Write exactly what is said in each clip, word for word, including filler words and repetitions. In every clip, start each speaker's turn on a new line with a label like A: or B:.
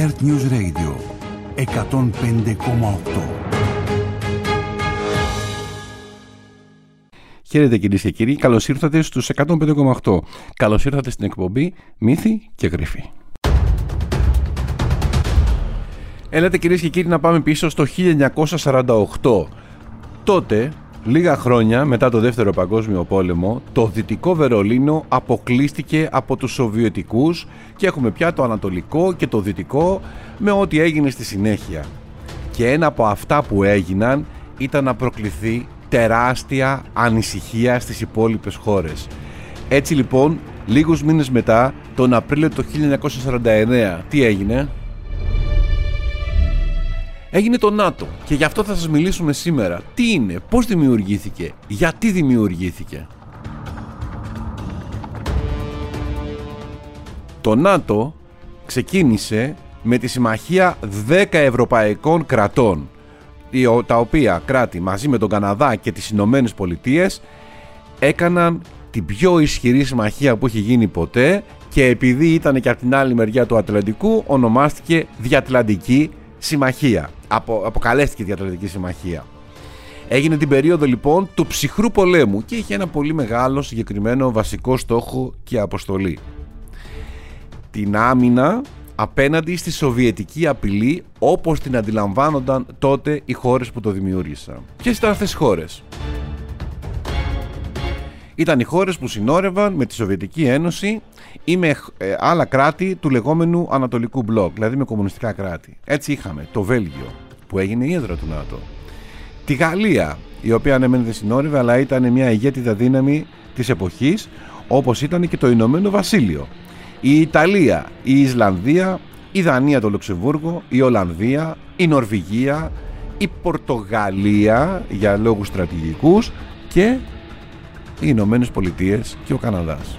A: Earth News Radio εκατόν πέντε κόμμα οκτώ.
B: Χαίρετε κυρίες και κύριοι, καλώς ήρθατε στους εκατόν πέντε κόμμα οκτώ. Καλώς ήρθατε στην εκπομπή Μύθοι και Γρίφοι. Έλατε κυρίες και κύριοι να πάμε πίσω στο χίλια εννιακόσια σαράντα οκτώ. Τότε, λίγα χρόνια μετά το Δεύτερο Παγκόσμιο Πόλεμο, το Δυτικό Βερολίνο αποκλείστηκε από τους Σοβιετικούς και έχουμε πια το Ανατολικό και το Δυτικό με ό,τι έγινε στη συνέχεια. Και ένα από αυτά που έγιναν ήταν να προκληθεί τεράστια ανησυχία στις υπόλοιπες χώρες. Έτσι λοιπόν, λίγους μήνες μετά, τον Απρίλιο του χίλια εννιακόσια σαράντα εννέα, τι έγινε? Έγινε το ΝΑΤΟ και γι' αυτό θα σας μιλήσουμε σήμερα. Τι είναι, πώς δημιουργήθηκε, γιατί δημιουργήθηκε. Το ΝΑΤΟ ξεκίνησε με τη συμμαχία δέκα ευρωπαϊκών κρατών, τα οποία κράτη μαζί με τον Καναδά και τις Ηνωμένες Πολιτείες έκαναν την πιο ισχυρή συμμαχία που έχει γίνει ποτέ και επειδή ήταν και από την άλλη μεριά του Ατλαντικού ονομάστηκε Διατλαντική Συμμαχία. Απο, αποκαλέστηκε Διατλαντική Συμμαχία. Έγινε την περίοδο λοιπόν του ψυχρού πολέμου και είχε ένα πολύ μεγάλο συγκεκριμένο βασικό στόχο και αποστολή. Την άμυνα απέναντι στη σοβιετική απειλή όπως την αντιλαμβάνονταν τότε οι χώρες που το δημιούργησαν. Ποιες ήταν αυτές οι χώρες? Ήταν οι χώρες που συνόρευαν με τη Σοβιετική Ένωση ή με ε, άλλα κράτη του λεγόμενου Ανατολικού Μπλοκ, δηλαδή με κομμουνιστικά κράτη. Έτσι είχαμε το Βέλγιο, που έγινε η έδρα του ΝΑΤΟ. Τη Γαλλία, η οποία ναι μεν δεν συνόρευε, αλλά ήταν μια ηγέτιδα δύναμη της εποχής, όπως ήταν και το Ηνωμένο Βασίλειο. Η Ιταλία, η Ισλανδία, η Δανία, το Λουξεμβούργο, η Ολλανδία, η Νορβηγία, η Πορτογαλία για λόγους στρατηγικούς και οι Ηνωμένες Πολιτείες και ο Καναδάς.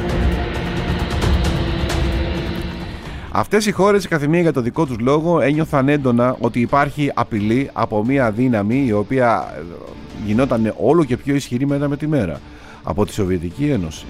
B: Αυτές οι χώρες, κάθε μία για το δικό τους λόγο, ένιωθαν έντονα ότι υπάρχει απειλή από μια δύναμη η οποία γινόταν όλο και πιο ισχυρή μέρα με τη μέρα, από τη Σοβιετική Ένωση.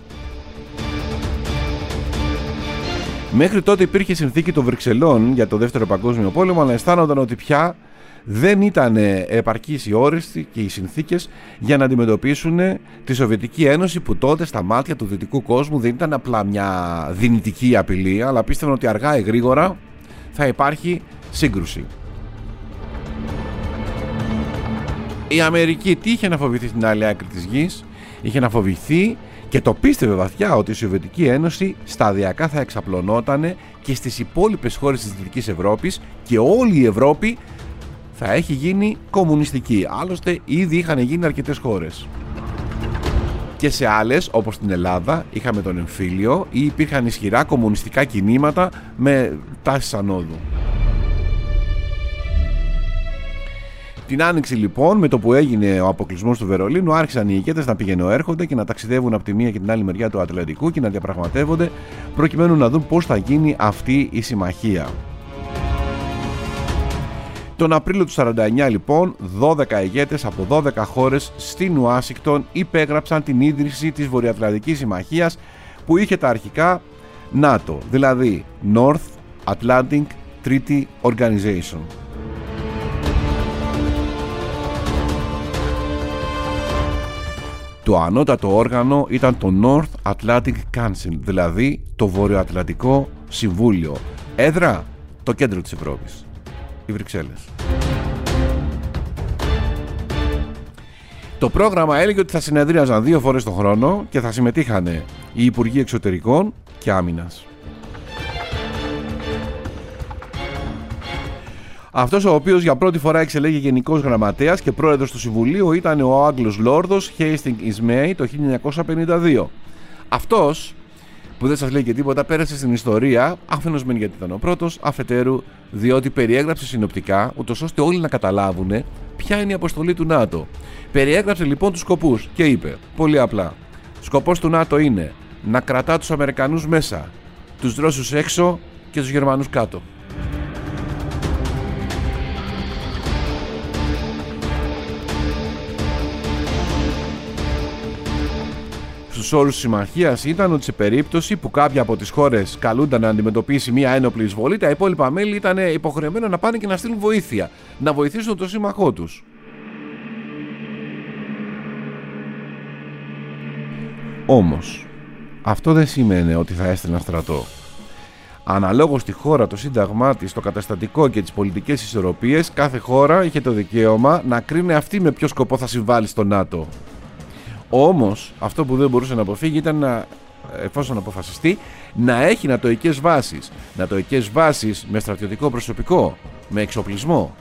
B: Μέχρι τότε υπήρχε συνθήκη των Βρυξελών για το Δεύτερο Παγκόσμιο Πόλεμο, αλλά αισθάνονταν ότι πια δεν ήταν επαρκείς οι όροι και οι συνθήκες για να αντιμετωπίσουν τη Σοβιετική Ένωση, που τότε στα μάτια του δυτικού κόσμου δεν ήταν απλά μια δυνητική απειλή, αλλά πίστευαν ότι αργά ή γρήγορα θα υπάρχει σύγκρουση. Η Αμερική τι είχε να φοβηθεί στην άλλη άκρη της γης? Είχε να φοβηθεί και το πίστευε βαθιά ότι η Σοβιετική Ένωση σταδιακά θα εξαπλωνόταν και στις υπόλοιπες χώρες της Δυτικής Ευρώπης και όλη η Ευρώπη θα έχει γίνει κομμουνιστική. Άλλωστε ήδη είχαν γίνει αρκετές χώρες. Και σε άλλες, όπως στην Ελλάδα, είχαμε τον εμφύλιο ή υπήρχαν ισχυρά κομμουνιστικά κινήματα με τάσεις ανόδου. Την Άνοιξη λοιπόν, με το που έγινε ο αποκλεισμός του Βερολίνου, άρχισαν οι ηγέτες να πηγαινοέρχονται και να ταξιδεύουν από τη μία και την άλλη μεριά του Ατλαντικού και να διαπραγματεύονται προκειμένου να δουν πώς θα γίνει αυτή η συμμαχία. Τον Απρίλιο του σαράντα εννέα λοιπόν, δώδεκα ηγέτες από δώδεκα χώρες στην Ουάσιγκτον υπέγραψαν την ίδρυση της Βορειοατλαντικής Συμμαχίας, που είχε τα αρχικά ΝΑΤΟ, δηλαδή North Atlantic Treaty Organization. Το ανώτατο όργανο ήταν το North Atlantic Council, δηλαδή το Βορειοατλαντικό Συμβούλιο. Έδρα, το κέντρο της Ευρώπης, οι Βρυξέλλες. Το πρόγραμμα έλεγε ότι θα συνεδρίαζαν δύο φορές το χρόνο και θα συμμετείχαν οι Υπουργοί Εξωτερικών και Άμυνας. Αυτός ο οποίος για πρώτη φορά εξελέγει γενικός γραμματέας και πρόεδρος του Συμβουλίου ήταν ο Άγγλος Λόρδος Hastings Ismay το χίλια εννιακόσια πενήντα δύο. Αυτός, που δεν σας λέει και τίποτα, πέρασε στην ιστορία, αφενός μεν γιατί ήταν ο πρώτος, αφετέρου διότι περιέγραψε συνοπτικά, ούτως ώστε όλοι να καταλάβουν ποια είναι η αποστολή του ΝΑΤΟ. Περιέγραψε λοιπόν τους σκοπούς και είπε πολύ απλά: σκοπός του ΝΑΤΟ είναι να κρατά τους Αμερικανούς μέσα, τους Ρώσους έξω και τους Γερμανούς κάτω. Στους στους όρους της συμμαχίας ήταν ότι σε περίπτωση που κάποια από τις χώρες καλούνταν να αντιμετωπίσει μια ένοπλη εισβολή, τα υπόλοιπα μέλη ήταν υποχρεωμένα να πάνε και να στείλουν βοήθεια, να βοηθήσουν τον σύμμαχό τους. Όμως, αυτό δεν σημαίνει ότι θα έστελναν στρατό. Αναλόγως στη χώρα, το σύνταγμά της, το καταστατικό και τις πολιτικές ισορροπίες, κάθε χώρα είχε το δικαίωμα να κρίνει αυτή με ποιο σκοπό θα συμβάλλει στο ΝΑΤΟ. Όμως, αυτό που δεν μπορούσε να αποφύγει ήταν να, εφόσον αποφασιστεί, να έχει νατοικές βάσεις. Νατοικές βάσεις με στρατιωτικό προσωπικό, με εξοπλισμό.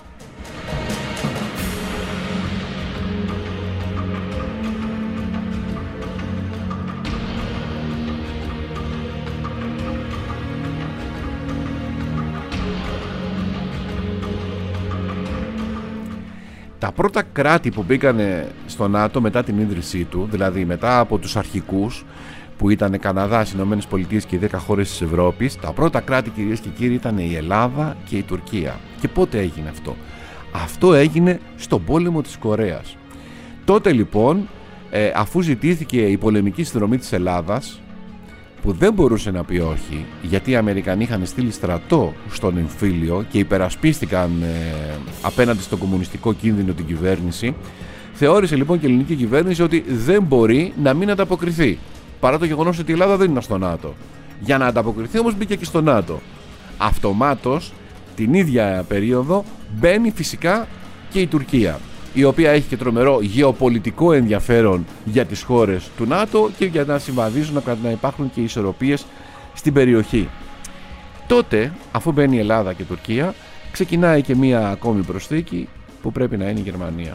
B: Τα πρώτα κράτη που μπήκανε στο ΝΑΤΟ μετά την ίδρυσή του, δηλαδή μετά από τους αρχικούς που ήταν Καναδάς, Ηνωμένες Πολιτείες και οι δέκα χώρες της Ευρώπης, τα πρώτα κράτη, κυρίες και κύριοι, ήταν η Ελλάδα και η Τουρκία. Και πότε έγινε αυτό? Αυτό έγινε στον πόλεμο της Κορέας. Τότε λοιπόν, ε, αφού ζητήθηκε η πολεμική συνδρομή της Ελλάδας, που δεν μπορούσε να πει όχι, γιατί οι Αμερικανοί είχαν στείλει στρατό στον εμφύλιο και υπερασπίστηκαν ε, απέναντι στον κομμουνιστικό κίνδυνο την κυβέρνηση, θεώρησε λοιπόν και η ελληνική κυβέρνηση ότι δεν μπορεί να μην ανταποκριθεί, παρά το γεγονός ότι η Ελλάδα δεν είναι στο ΝΑΤΟ. Για να ανταποκριθεί όμως μπήκε και στο ΝΑΤΟ. Αυτομάτως την ίδια περίοδο μπαίνει φυσικά και η Τουρκία, η οποία έχει και τρομερό γεωπολιτικό ενδιαφέρον για τις χώρες του ΝΑΤΟ και για να συμβαδίζουν, να υπάρχουν και ισορροπίες στην περιοχή. Τότε, αφού μπαίνει η Ελλάδα και η Τουρκία, ξεκινάει και μία ακόμη προσθήκη που πρέπει να είναι η Γερμανία.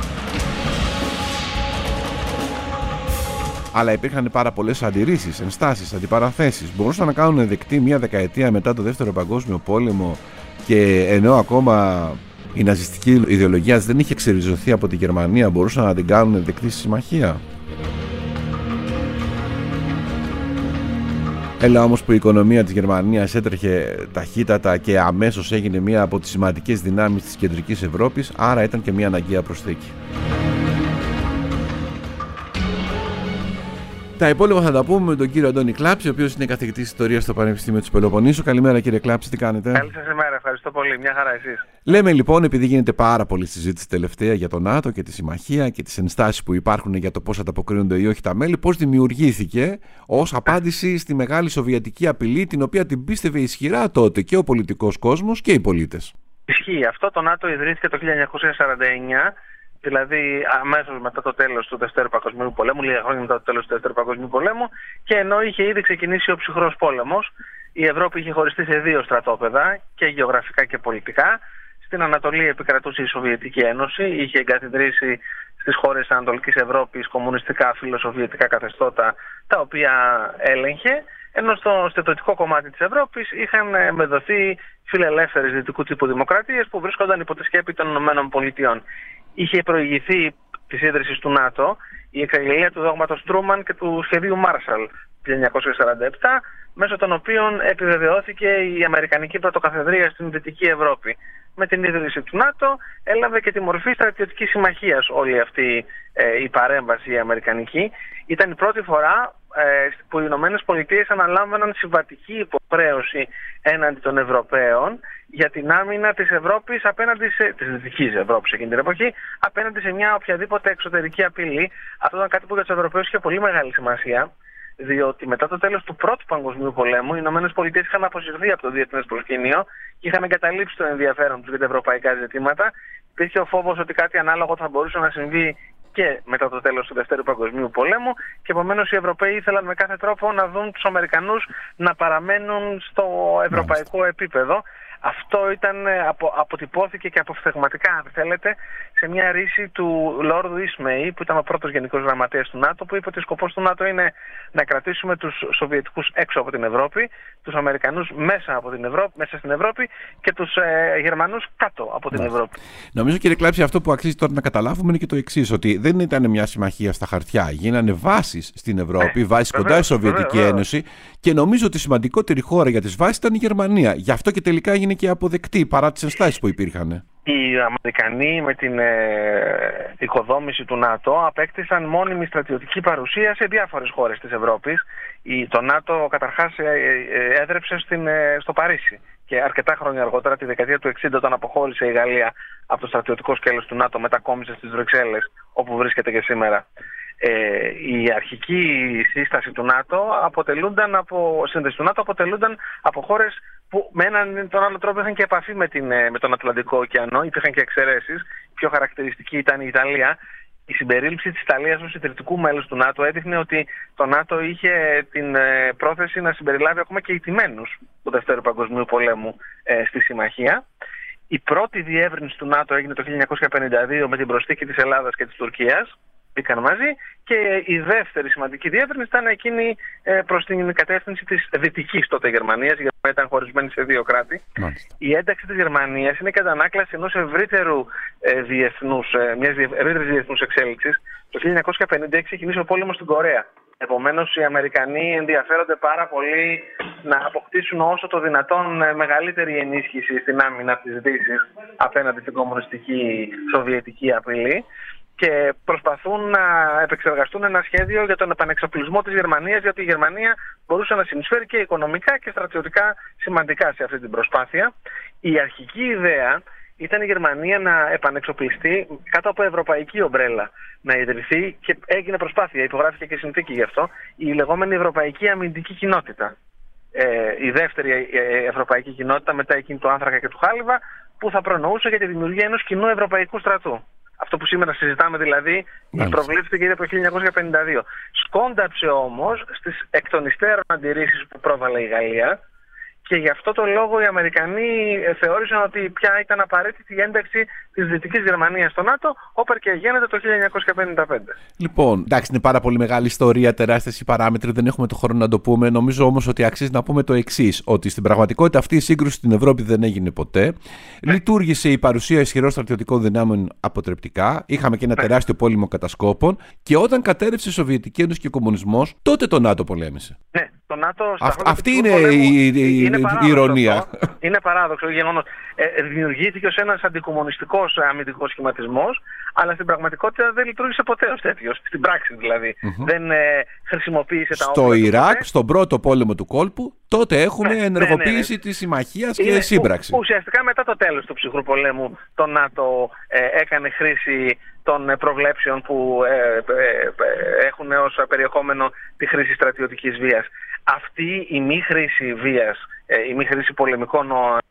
B: Αλλά υπήρχαν πάρα πολλές αντιρρήσεις, ενστάσεις, αντιπαραθέσεις. Μπορούσαν να κάνουν δεκτή μία δεκαετία μετά το Δεύτερο Παγκόσμιο Πόλεμο, και ενώ ακόμα η ναζιστική ιδεολογία δεν είχε ξεριζωθεί από τη Γερμανία, μπορούσαν να την κάνουν δεκτή στη συμμαχία. Έλα όμως που η οικονομία της Γερμανίας έτρεχε ταχύτατα και αμέσως έγινε μία από τις σημαντικές δυνάμεις της κεντρικής Ευρώπης, άρα ήταν και μία αναγκαία προσθήκη. Τα υπόλοιπα θα τα πούμε με τον κύριο Αντώνη Κλάψη, ο οποίος είναι καθηγητής ιστορίας στο Πανεπιστήμιο της Πελοποννήσου. Καλημέρα κύριε Κλάψη, τι κάνετε?
C: Καλή σας ημέρα, ευχαριστώ πολύ. Μια χαρά εσείς?
B: Λέμε λοιπόν, επειδή γίνεται πάρα πολύ συζήτηση τελευταία για το ΝΑΤΟ και τη συμμαχία και τις ενστάσεις που υπάρχουν για το πώς ανταποκρίνονται ή όχι τα μέλη, πώς δημιουργήθηκε ως απάντηση στη μεγάλη σοβιετική απειλή, την οποία την πίστευε ισχυρά τότε και ο πολιτικός κόσμος και οι πολίτες.
C: Ισχύει αυτό. Το ΝΑΤΟ ιδρύθηκε το χίλια εννιακόσια σαράντα εννιά. Δηλαδή αμέσως μετά το τέλος του Δευτέρου Παγκοσμίου Πολέμου, λίγα χρόνια μετά το τέλος του Δευτέρου Παγκοσμίου Πολέμου, και ενώ είχε ήδη ξεκινήσει ο ψυχρός πόλεμος, η Ευρώπη είχε χωριστεί σε δύο στρατόπεδα, και γεωγραφικά και πολιτικά. Στην Ανατολή επικρατούσε η Σοβιετική Ένωση, είχε εγκαθιδρύσει στις χώρες της Ανατολικής Ευρώπης κομμουνιστικά φιλοσοβιετικά καθεστώτα, τα οποία έλεγχε, ενώ στο δυτικό κομμάτι της Ευρώπης είχαν μεταδοθεί φιλελεύθερες δυτικού τύπου δημοκρατίες που βρίσκονταν υπό τη σκέπη των ΗΠΑ. Είχε προηγηθεί της ίδρυσης του ΝΑΤΟ η εξαγγελία του δόγματος Τρούμαν και του σχεδίου Μάρσαλ του χίλια εννιακόσια σαράντα επτά, μέσω των οποίων επιβεβαιώθηκε η αμερικανική πρωτοκαθεδρία στην Δυτική Ευρώπη. Με την ίδρυση του ΝΑΤΟ έλαβε και τη μορφή στρατιωτικής συμμαχίας όλη αυτή ε, η παρέμβαση η αμερικανική. Ήταν η πρώτη φορά ε, που οι Ηνωμένες Πολιτείες αναλάμβαναν συμβατική υποχρέωση έναντι των Ευρωπαίων για την άμυνα της Ευρώπης απέναντι σε, της Δυτικής Ευρώπης εκείνη την εποχή, απέναντι σε μια οποιαδήποτε εξωτερική απειλή. Αυτό ήταν κάτι που για τους Ευρωπαίους είχε πολύ μεγάλη σημασία, διότι μετά το τέλος του Πρώτου Παγκοσμίου Πολέμου οι Ηνωμένες Πολιτείες είχαν αποσυρθεί από το διεθνές προσκήνιο και είχαν εγκαταλείψει το ενδιαφέρον τους για τα ευρωπαϊκά ζητήματα. Υπήρχε ο φόβος ότι κάτι ανάλογο θα μπορούσε να συμβεί και μετά το τέλος του Δευτέρου Παγκοσμίου Πολέμου, και επομένως οι Ευρωπαίοι ήθελαν με κάθε τρόπο να δουν τους Αμερικανούς να παραμένουν στο ευρωπαϊκό Μάλιστα. επίπεδο. Αυτό ήταν, απο, αποτυπώθηκε και αποφθεγματικά, αν θέλετε, σε μια ρίση του Λόρδου Ισμέη, που ήταν ο πρώτος γενικός γραμματέας του ΝΑΤΟ, που είπε ότι ο σκοπός του ΝΑΤΟ είναι να κρατήσουμε τους Σοβιετικούς έξω από την Ευρώπη, τους Αμερικανούς μέσα, από την Ευρώπη, μέσα στην Ευρώπη και τους ε, Γερμανούς κάτω από την Μάλιστα. Ευρώπη.
B: Νομίζω, κύριε Κλάψη, αυτό που αξίζει τώρα να καταλάβουμε είναι και το εξής, ότι δεν ήταν μια συμμαχία στα χαρτιά. Γίνανε βάσεις στην Ευρώπη, ε, βάσεις κοντά στη Σοβιετική βεβαίως, Ένωση, και νομίζω ότι η σημαντικότερη χώρα για τις βάσεις ήταν η Γερμανία. Γι' αυτό και τελικά έγινε φάνηκε αποδεκτή παρά τις ενστάσεις που υπήρχαν.
C: Οι Αμερικανοί με την ε, οικοδόμηση του ΝΑΤΟ απέκτησαν μόνιμη στρατιωτική παρουσία σε διάφορες χώρες της Ευρώπης. Η, το ΝΑΤΟ καταρχάς ε, ε, έδρεψε στην, ε, στο Παρίσι και αρκετά χρόνια αργότερα, τη δεκαετία του εξήντα, όταν αποχώρησε η Γαλλία από το στρατιωτικό σκέλος του ΝΑΤΟ, μετακόμισε στις Βρυξέλλες, όπου βρίσκεται και σήμερα. Ε, η αρχική σύσταση του ΝΑΤΟ αποτελούνταν από, σύνδεση του ΝΑΤΟ αποτελούνταν από χώρες που με έναν τον άλλο τρόπο είχαν και επαφή με, την, με τον Ατλαντικό ωκεανό. Υπήρχαν και εξαιρέσεις. Η πιο χαρακτηριστική ήταν η Ιταλία. Η συμπερίληψη της Ιταλίας ως ιδρυτικού μέλους του ΝΑΤΟ έδειχνε ότι το ΝΑΤΟ είχε την ε, πρόθεση να συμπεριλάβει ακόμα και ηττημένους του Δευτέρου Παγκοσμίου Πολέμου ε, στη συμμαχία. Η πρώτη διεύρυνση του ΝΑΤΟ έγινε το χίλια εννιακόσια πενήντα δύο με την προσθήκη της Ελλάδας και της Τουρκίας. Μπήκαν μαζί, και η δεύτερη σημαντική διεύρυνση ήταν εκείνη ε, προς την κατεύθυνση της δυτικής τότε Γερμανίας. Η Γερμανία ήταν χωρισμένη σε δύο κράτη. Μάλιστα. Η ένταξη της Γερμανίας είναι κατά ανάκλαση ενός ευρύτερου ε, διεθνούς, ε, μιας ευρύτερης διεθνούς εξέλιξης. Το χίλια εννιακόσια πενήντα έξι ξεκινήσει ο πόλεμος στην Κορέα. Επομένως, οι Αμερικανοί ενδιαφέρονται πάρα πολύ να αποκτήσουν όσο το δυνατόν μεγαλύτερη ενίσχυση στην άμυνα της Δύσης απέναντι στην κομμουνιστική σοβιετική απειλή. Και προσπαθούν να επεξεργαστούν ένα σχέδιο για τον επανεξοπλισμό της Γερμανίας, γιατί η Γερμανία μπορούσε να συνεισφέρει και οικονομικά και στρατιωτικά σημαντικά σε αυτή την προσπάθεια. Η αρχική ιδέα ήταν η Γερμανία να επανεξοπλιστεί κάτω από ευρωπαϊκή ομπρέλα, να ιδρυθεί, και έγινε προσπάθεια, υπογράφηκε και συνθήκη γι' αυτό, η λεγόμενη Ευρωπαϊκή Αμυντική Κοινότητα. Ε, η δεύτερη ευρωπαϊκή κοινότητα μετά εκείνη του Άνθρακα και του Χάλιβα, που θα προνοούσε για τη δημιουργία ενός κοινού ευρωπαϊκού στρατού. Αυτό που σήμερα συζητάμε δηλαδή, προβλήθηκε ήδη από το χίλια εννιακόσια πενήντα δύο. Σκόνταψε όμως στις εκ των υστέρων αντιρρήσεις που πρόβαλε η Γαλλία, και γι' αυτό το λόγο οι Αμερικανοί θεώρησαν ότι πια ήταν απαραίτητη η ένταξη της Δυτικής Γερμανίας στο ΝΑΤΟ, όπερ και γίνεται το χίλια εννιακόσια πενήντα πέντε.
B: Λοιπόν, εντάξει, είναι πάρα πολύ μεγάλη ιστορία, τεράστιες οι παράμετροι, δεν έχουμε το χρόνο να το πούμε. Νομίζω όμως ότι αξίζει να πούμε το εξής: ότι στην πραγματικότητα αυτή η σύγκρουση στην Ευρώπη δεν έγινε ποτέ. Ναι. Λειτουργήσε η παρουσία ισχυρών στρατιωτικών δυνάμεων αποτρεπτικά. Είχαμε και ένα ναι. τεράστιο πόλεμο κατασκόπων. Και όταν κατέρευσε η Σοβιετική Ένωση και ο κομμουνισμός, τότε το ΝΑΤΟ πολέμησε.
C: Ναι, το ΝΑΤΟ.
B: Αυ, αυτή είναι πολέμου, η, η, είναι η ηρωνία.
C: Αυτό. Είναι παράδοξο γεγονός. Ε, δημιουργήθηκε ως ένας αντικομμουνιστικός αμυντικός σχηματισμός, αλλά στην πραγματικότητα δεν λειτουργήσε ποτέ ως τέτοιος. Στην πράξη δηλαδή. Mm-hmm. Δεν ε, χρησιμοποίησε τα όπλα.
B: Στο Ιράκ, ποτέ. Στον πρώτο πόλεμο του κόλπου, τότε έχουμε ναι, ενεργοποίηση ναι, ναι. της συμμαχίας και σύμπραξη.
C: Που, ουσιαστικά μετά το τέλος του ψυχρού πολέμου, το ΝΑΤΟ ε, έκανε χρήση των προβλέψεων που ε, ε, ε, έχουν ως περιεχόμενο τη χρήση στρατιωτικής βίας. Αυτή η μη χρήση βίας, ε, η μη χρήση πολεμικών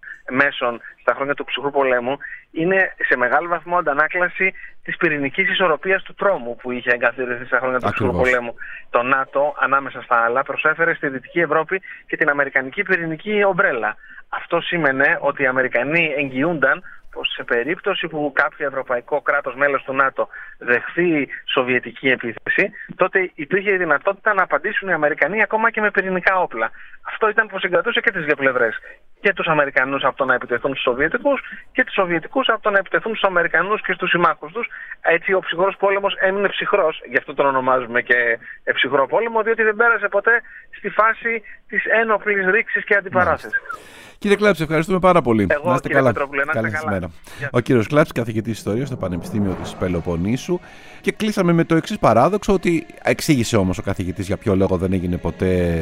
C: μέσων στα χρόνια του ψυχρού πολέμου είναι σε μεγάλο βαθμό αντανάκλαση της πυρηνικής ισορροπίας του τρόμου που είχε εγκαθιδρυθεί στα χρόνια του ψυχρού πολέμου. Το ΝΑΤΟ, ανάμεσα στα άλλα, προσέφερε στη Δυτική Ευρώπη και την αμερικανική πυρηνική ομπρέλα. Αυτό σήμαινε ότι οι Αμερικανοί εγγυούνταν πως σε περίπτωση που κάποιο ευρωπαϊκό κράτος μέλος του ΝΑΤΟ δεχθεί σοβιετική επίθεση, τότε υπήρχε η δυνατότητα να απαντήσουν οι Αμερικανοί ακόμα και με πυρηνικά όπλα. Αυτό ήταν που συγκρατούσε και τις δύο πλευρές. Και τους Αμερικανούς από το να επιτεθούν στους Σοβιετικούς και τους Σοβιετικούς από το να επιτεθούν στους Αμερικανούς και στους συμμάχους τους. Έτσι ο ψυχρός πόλεμος έμεινε ψυχρός, γι' αυτό τον ονομάζουμε και ψυχρό πόλεμο, διότι δεν πέρασε ποτέ στη φάση της ένοπλης ρήξης και αντιπαράθεσης.
B: Κύριε Κλάψη, ευχαριστούμε πάρα πολύ.
C: Εγώ,
B: να είστε
C: κύριε
B: καλά.
C: Πετρόπουλε, να είστε καλά.
B: Ο κύριος Κλάψης, καθηγητής ιστορίας στο Πανεπιστήμιο της Πελοποννήσου. Και κλείσαμε με το εξής παράδοξο, ότι εξήγησε όμως ο καθηγητής για ποιο λόγο δεν έγινε ποτέ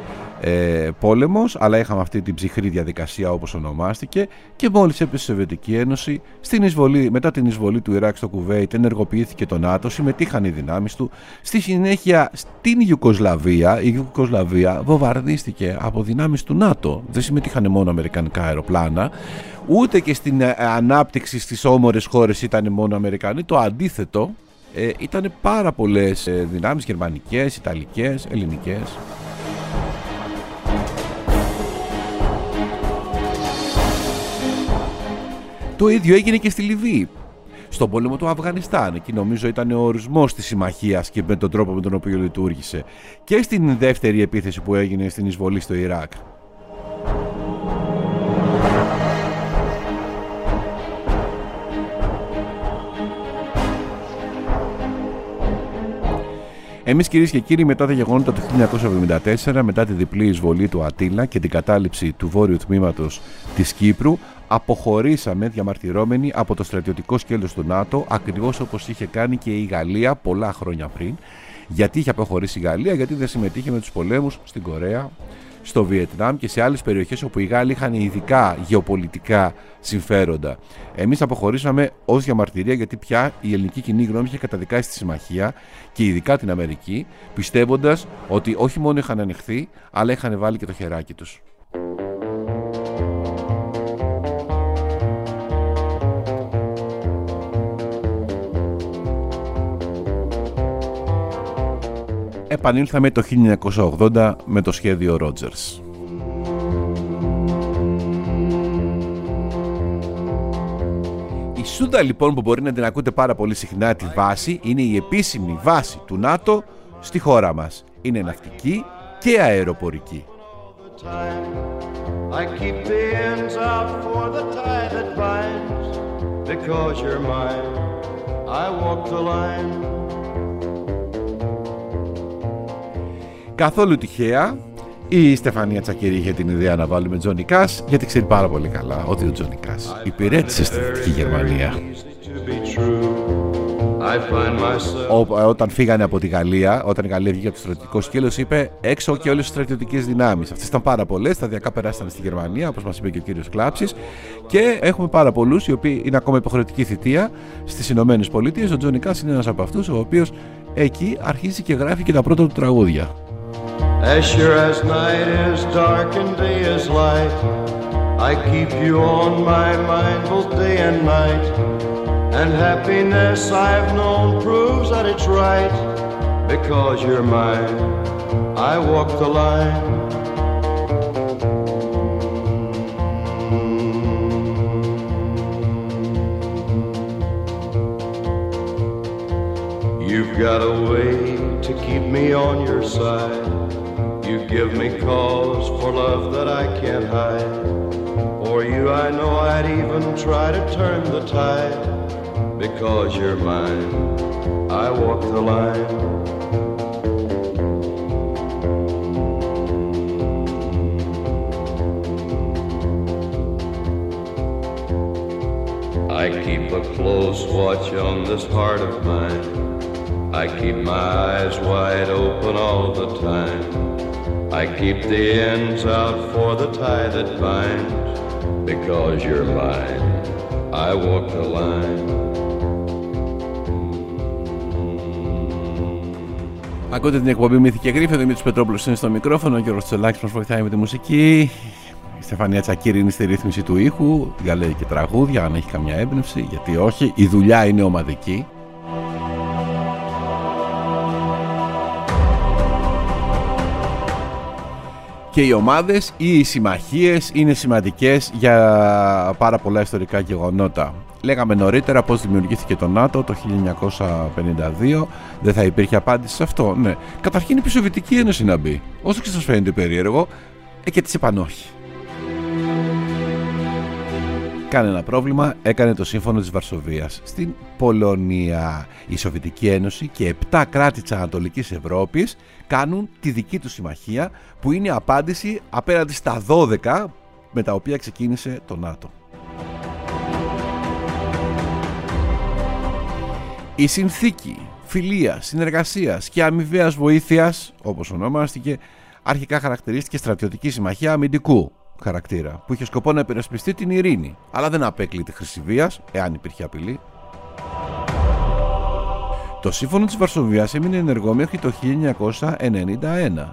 B: ε, πόλεμος, αλλά είχαμε αυτή την ψυχρή διαδικασία όπως ονομάστηκε, και μόλις έπεσε η Σοβιετική Ένωση, στην εισβολή, μετά την εισβολή του Ιράκ στο Κουβέιτ, ενεργοποιήθηκε το ΝΑΤΟ, συμμετείχαν οι δυνάμεις του. Στη συνέχεια στην Ιουγκοσλαβία, η Ιουγκοσλαβία βομβαρδίστηκε από δυνάμεις του ΝΑΤΟ. Δεν συμμετείχαν μόνο αμερικανικά αεροπλάνα, ούτε και στην ε, ανάπτυξη στις όμορες χώρες ήταν μόνο Αμερικανοί. Το αντίθετο, ε, ήταν πάρα πολλές ε, δυνάμεις γερμανικές, ιταλικές, ελληνικές. Το ίδιο έγινε και στη Λιβύη. Στον πόλεμο του Αφγανιστάν, εκεί νομίζω ήταν ο ορισμός της συμμαχίας και με τον τρόπο με τον οποίο λειτουργήσε. Και στην δεύτερη επίθεση που έγινε στην εισβολή στο Ιράκ. Εμείς, κυρίες και κύριοι, μετά τα γεγονότα του χίλια εννιακόσια εβδομήντα τέσσερα, μετά τη διπλή εισβολή του Ατίλα και την κατάληψη του βόρειου τμήματος της Κύπρου, αποχωρήσαμε διαμαρτυρώμενοι από το στρατιωτικό σκέλος του ΝΑΤΟ, ακριβώς όπως είχε κάνει και η Γαλλία πολλά χρόνια πριν. Γιατί είχε αποχωρήσει η Γαλλία? Γιατί δεν συμμετείχε με τους πολέμους στην Κορέα, στο Βιετνάμ και σε άλλες περιοχές όπου οι Γάλλοι είχαν ειδικά γεωπολιτικά συμφέροντα. Εμείς αποχωρήσαμε ως διαμαρτυρία, γιατί πια η ελληνική κοινή γνώμη είχε καταδικάσει τη συμμαχία και ειδικά την Αμερική, πιστεύοντας ότι όχι μόνο είχαν ανοιχθεί, αλλά είχαν βάλει και το χεράκι τους. Επανήλθαμε το χίλια εννιακόσια ογδόντα με το σχέδιο Ρότζερς. Η Σούντα, λοιπόν, που μπορεί να την ακούτε πάρα πολύ συχνά, τη βάση, είναι η επίσημη βάση του ΝΑΤΟ στη χώρα μας. Είναι ναυτική και αεροπορική. Καθόλου τυχαία, η Στεφανία Τσακίρη είχε την ιδέα να βάλουμε Τζόνι Κας, γιατί ξέρει πάρα πολύ καλά ότι ο Τζόνι Κας υπηρέτησε στη Δυτική Γερμανία. Ό, όταν φύγανε από τη Γαλλία, όταν η Γαλλία βγήκε από το στρατιωτικό σκέλος, είπε έξω και όλες τις στρατιωτικές δυνάμεις. Αυτές ήταν πάρα πολλές, σταδιακά περάσαν στη Γερμανία, όπως μας είπε και ο κύριος Κλάψης, και έχουμε πάρα πολλούς οι οποίοι είναι ακόμα υποχρεωτική θητεία στις Ηνωμένες Πολιτείες. Ο Τζόνι Κας είναι ένας από αυτούς, ο οποίος εκεί αρχίζει και γράφει και τα πρώτα του τραγούδια.
D: As sure as night is dark and day is light, I keep you on my mind both day and night. And happiness I've known proves that it's right. Because you're mine, I walk the line. You've got a way to keep me on your side. You give me cause for love that I can't hide. For you I know I'd even try to turn the tide. Because you're mine, I walk the line. I keep a close watch on this heart of mine. I keep my eyes wide open all the time. I keep the ends out for the tie that binds. Because you're mine, I walk the line.
B: Ακούτε την εκπομπή Μύθοι και Γρίφοι, ο Δημήτρης Πετρόπουλος είναι στο μικρόφωνο, ο Γιώργος Τσολάκης μας βοηθάει με τη μουσική. Η Στεφανία Τσακίρη είναι στη ρύθμιση του ήχου, διαλέγει και τραγούδια αν έχει καμιά έμπνευση, γιατί όχι, η δουλειά είναι ομαδική. Και οι ομάδες ή οι συμμαχίες είναι σημαντικές για πάρα πολλά ιστορικά γεγονότα. Λέγαμε νωρίτερα πώς δημιουργήθηκε το ΝΑΤΟ το χίλια εννιακόσια πενήντα δύο. Δεν θα υπήρχε απάντηση σε αυτό? Ναι. Καταρχήν η Σοβιετική Ένωση να μπει. Όσο και σας φαίνεται περίεργο, ε, και της είπαν όχι. Κανένα πρόβλημα, έκανε το Σύμφωνο της Βαρσοβίας στην Πολωνία. Η Σοβιετική Ένωση και επτά κράτη της Ανατολικής Ευρώπης κάνουν τη δική τους συμμαχία, που είναι απάντηση απέναντι στα δώδεκα με τα οποία ξεκίνησε το ΝΑΤΟ. Η συνθήκη φιλίας, συνεργασίας και αμοιβαίας βοήθειας, όπως ονομάστηκε, αρχικά χαρακτηρίστηκε στρατιωτική συμμαχία αμυντικού χαρακτήρα, που είχε σκοπό να υπερασπιστεί την ειρήνη, αλλά δεν απέκλει τη χρήση βίας, εάν υπήρχε απειλή. Το Σύμφωνο της Βαρσοβίας έμεινε ενεργό μέχρι το χίλια εννιακόσια ενενήντα ένα.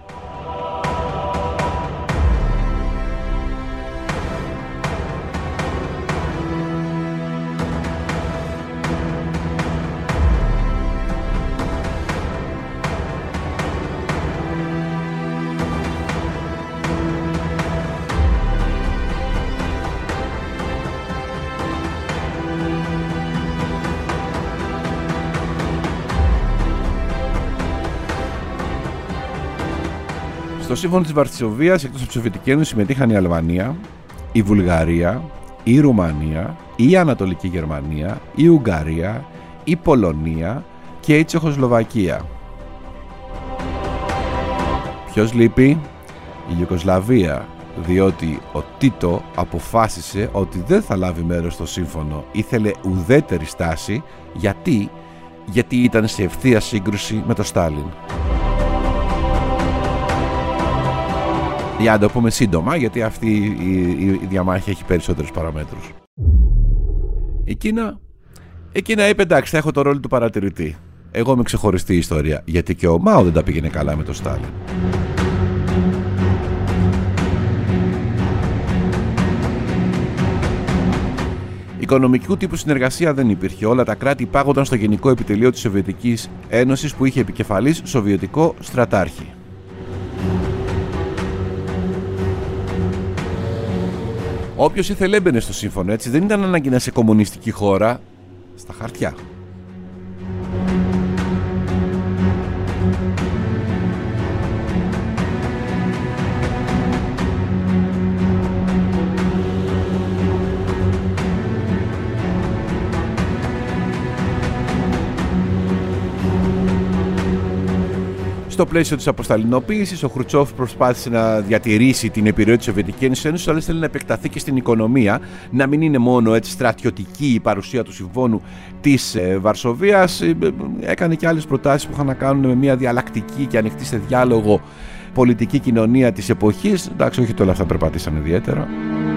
B: Στο Σύμφωνο της Βαρσοβίας, εκτός από τη Σοβιετική Ένωση, συμμετείχαν η Αλβανία, η Βουλγαρία, η Ρουμανία, η Ανατολική Γερμανία, η Ουγγαρία, η Πολωνία και η Τσεχοσλοβακία. Ποιος λείπει? Η Ιουγκοσλαβία, διότι ο Τίτο αποφάσισε ότι δεν θα λάβει μέρος στο σύμφωνο. Ήθελε ουδέτερη στάση. Γιατί? Γιατί ήταν σε ευθεία σύγκρουση με τον Στάλιν. Για να το πούμε σύντομα, γιατί αυτή η, η, η διαμάχη έχει περισσότερους παραμέτρους. Η Κίνα, η Κίνα είπε εντάξει, θα έχω το ρόλο του παρατηρητή. Εγώ είμαι ξεχωριστή ιστορία, γιατί και ο Μάο δεν τα πήγαινε καλά με τον Στάλιν. Οικονομικού τύπου συνεργασία δεν υπήρχε. Όλα τα κράτη υπάγονταν στο Γενικό Επιτελείο της Σοβιετικής Ένωσης που είχε επικεφαλής Σοβιετικό στρατάρχη. Όποιος ήθελε έμπαινε στο σύμφωνο, έτσι, δεν ήταν ανάγκη να είσαι κομμουνιστική χώρα, στα χαρτιά. Στο πλαίσιο της αποσταλινοποίησης, ο Χρουτσόφ προσπάθησε να διατηρήσει την επιρροή της Σοβιετικής Ένωσης, αλλά θέλει να επεκταθεί και στην οικονομία, να μην είναι μόνο έτσι στρατιωτική η παρουσία του συμφώνου της ε, Βαρσοβίας. Ε, έκανε και άλλες προτάσεις που είχαν να κάνουν με μια διαλλακτική και ανοιχτή σε διάλογο πολιτική κοινωνία της εποχής. Εντάξει, όχι όλα αυτά περπατήσαν ιδιαίτερα.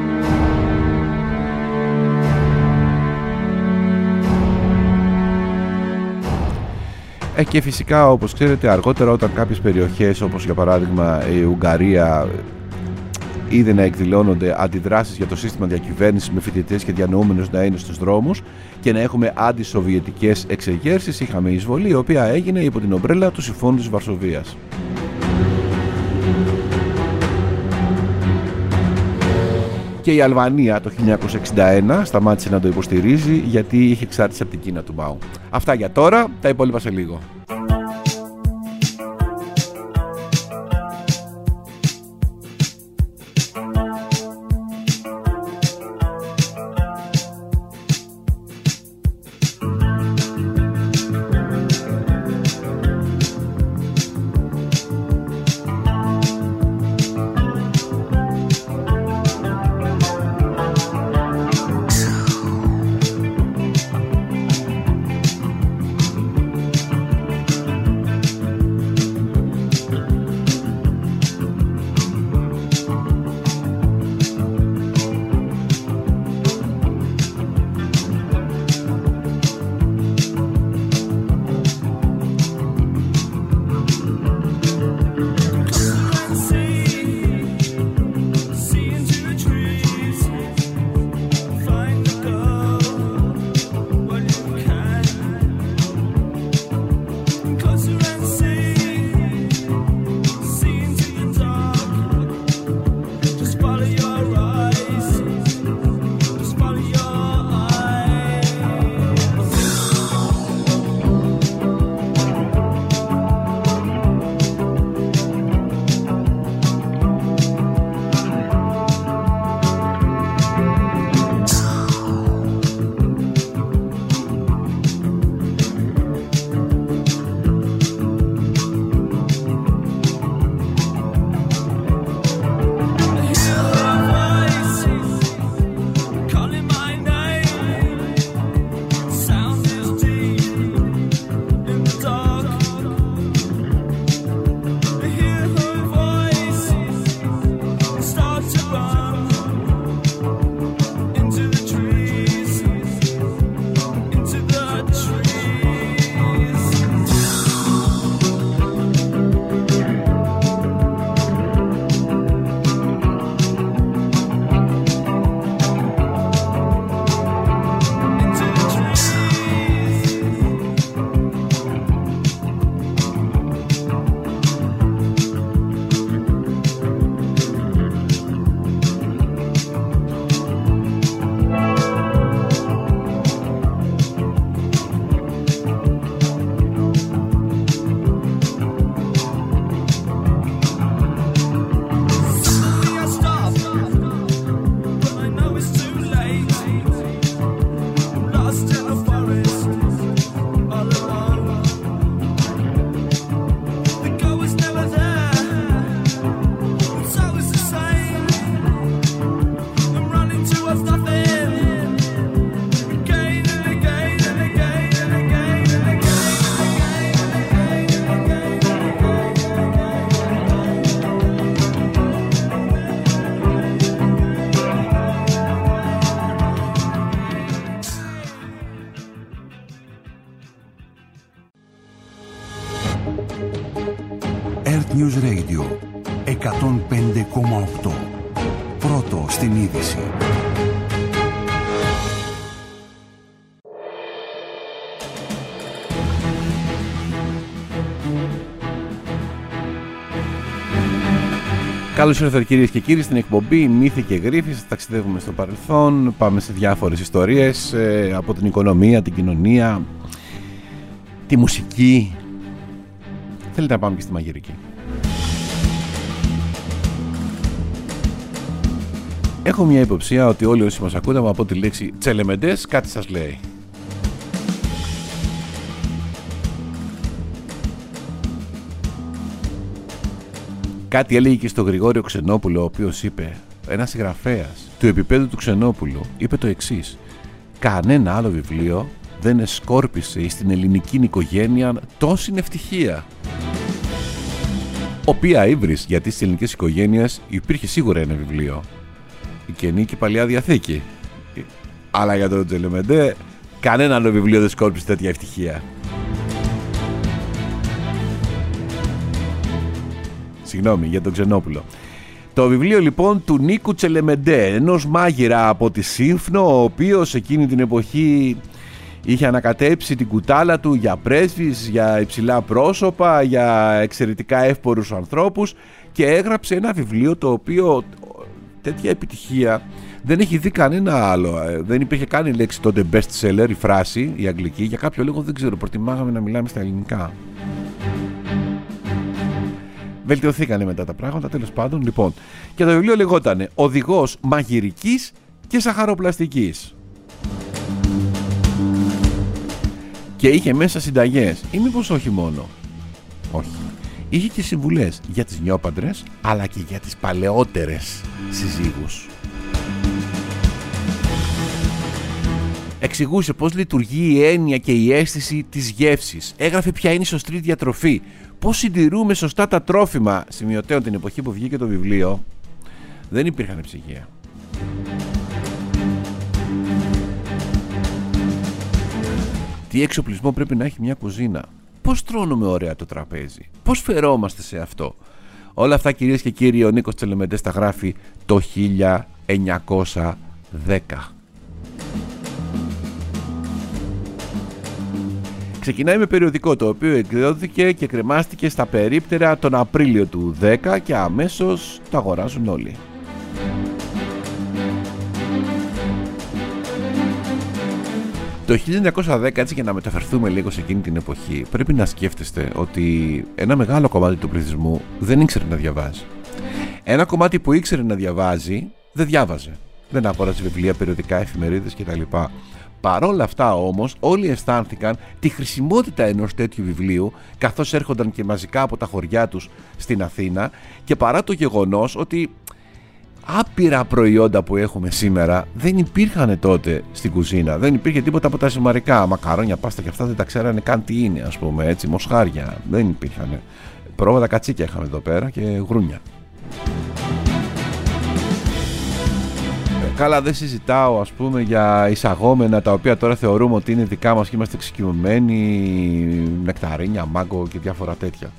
B: Και φυσικά, όπως ξέρετε, αργότερα όταν κάποιες περιοχές, όπως για παράδειγμα η Ουγγαρία, είδε να εκδηλώνονται αντιδράσεις για το σύστημα διακυβέρνησης με φοιτητές και διανοούμενους να είναι στους δρόμους και να έχουμε αντισοβιετικές εξεγέρσεις, είχαμε εισβολή η οποία έγινε υπό την ομπρέλα του Συμφώνου της Βαρσοβίας. Και η Αλβανία το χίλια εννιακόσια εξήντα ένα σταμάτησε να το υποστηρίζει γιατί είχε εξάρτηση από την Κίνα του Μάου. Αυτά για τώρα, τα υπόλοιπα σε λίγο.
A: News Radio εκατόν πέντε κόμμα οκτώ. Πρώτο στην είδηση.
B: Καλώς ήρθατε κυρίες και κύριοι στην εκπομπή Μύθοι και Γρίφοι. Ταξιδεύουμε στο παρελθόν, πάμε σε διάφορες ιστορίες ε, από την οικονομία, την κοινωνία, τη μουσική. Θέλετε να πάμε και στη μαγειρική. Έχω μια υποψία ότι όλοι όσοι μας ακούτε από τη λέξη τσελεμεντές κάτι σας λέει. Κάτι έλεγε και στο Γρηγόριο Ξενόπουλο, ο οποίος είπε, ένας συγγραφέας του επίπεδου του Ξενόπουλου, είπε το εξής: κανένα άλλο βιβλίο δεν εσκόρπισε στην ελληνική οικογένεια τόση ευτυχία. Οποία ύβρις, γιατί στις ελληνικές οικογένειες υπήρχε σίγουρα ένα βιβλίο, η Καινή και η Παλιά Διαθήκη. Αλλά για τον Τσελεμεντέ, κανένα άλλο βιβλίο δεν σκόρπισε τέτοια ευτυχία. Συγγνώμη, για τον Ξενόπουλο. Το βιβλίο λοιπόν του Νίκου Τσελεμεντέ, ενός μάγειρα από τη Σύμφνο, ο οποίος εκείνη την εποχή είχε ανακατέψει την κουτάλα του για πρέσβεις, για υψηλά πρόσωπα, για εξαιρετικά εύπορους ανθρώπους, και έγραψε ένα βιβλίο το οποίο τέτοια επιτυχία δεν έχει δει κανένα άλλο. Δεν υπήρχε καν η λέξη τότε best seller, η φράση, η αγγλική, για κάποιο λόγο δεν ξέρω, προτιμάγαμε να μιλάμε στα ελληνικά. Βελτιωθήκανε μετά τα πράγματα, τέλος πάντων. Λοιπόν, και το βιβλίο λεγότανε «Οδηγός μαγειρικής και σαχαροπλαστικής». Και είχε μέσα συνταγές, ή μήπως όχι μόνο? Όχι. Είχε και συμβουλές για τις νιόπαντρες, αλλά και για τις παλαιότερες συζύγους. Εξηγούσε πώς λειτουργεί η έννοια και η αίσθηση της γεύσης. Έγραφε ποια είναι η σωστή διατροφή. Πώς συντηρούμε σωστά τα τρόφιμα. Σημειωτέων, την εποχή που βγήκε το βιβλίο δεν υπήρχαν ψυγεία. Τι εξοπλισμό πρέπει να έχει μια κουζίνα. Πώς τρώνουμε ωραία το τραπέζι. Πώς φερόμαστε σε αυτό. Όλα αυτά, κυρίες και κύριοι, ο Νίκος Τσελεμεντές τα γράφει το χίλια εννιακόσια δέκα. Ξεκινάει με περιοδικό, το οποίο εκδόθηκε και κρεμάστηκε στα περίπτερα τον Απρίλιο του δέκα και αμέσως το αγοράζουν όλοι. Το χίλια εννιακόσια δέκα, έτσι για να μεταφερθούμε λίγο σε εκείνη την εποχή, πρέπει να σκέφτεστε ότι ένα μεγάλο κομμάτι του πληθυσμού δεν ήξερε να διαβάζει. Ένα κομμάτι που ήξερε να διαβάζει δεν διάβαζε. Δεν αγόραζε βιβλία, περιοδικά, εφημερίδες κτλ. Παρόλα αυτά όμως όλοι αισθάνθηκαν τη χρησιμότητα ενός τέτοιου βιβλίου, καθώς έρχονταν και μαζικά από τα χωριά τους στην Αθήνα, και παρά το γεγονός ότι άπειρα προϊόντα που έχουμε σήμερα δεν υπήρχαν τότε στην κουζίνα. Δεν υπήρχε τίποτα από τα ζυμαρικά. Μακαρόνια, πάστα και αυτά δεν τα ξέρανε καν τι είναι, ας πούμε, έτσι, μοσχάρια. Δεν υπήρχαν. Πρόβατα κατσίκια είχαμε εδώ πέρα και γρούνια. Καλά, δεν συζητάω, ας πούμε, για εισαγόμενα τα οποία τώρα θεωρούμε ότι είναι δικά μας και είμαστε εξοικειωμένοι, νεκταρίνια, μάγκο και διάφορα τέτοια.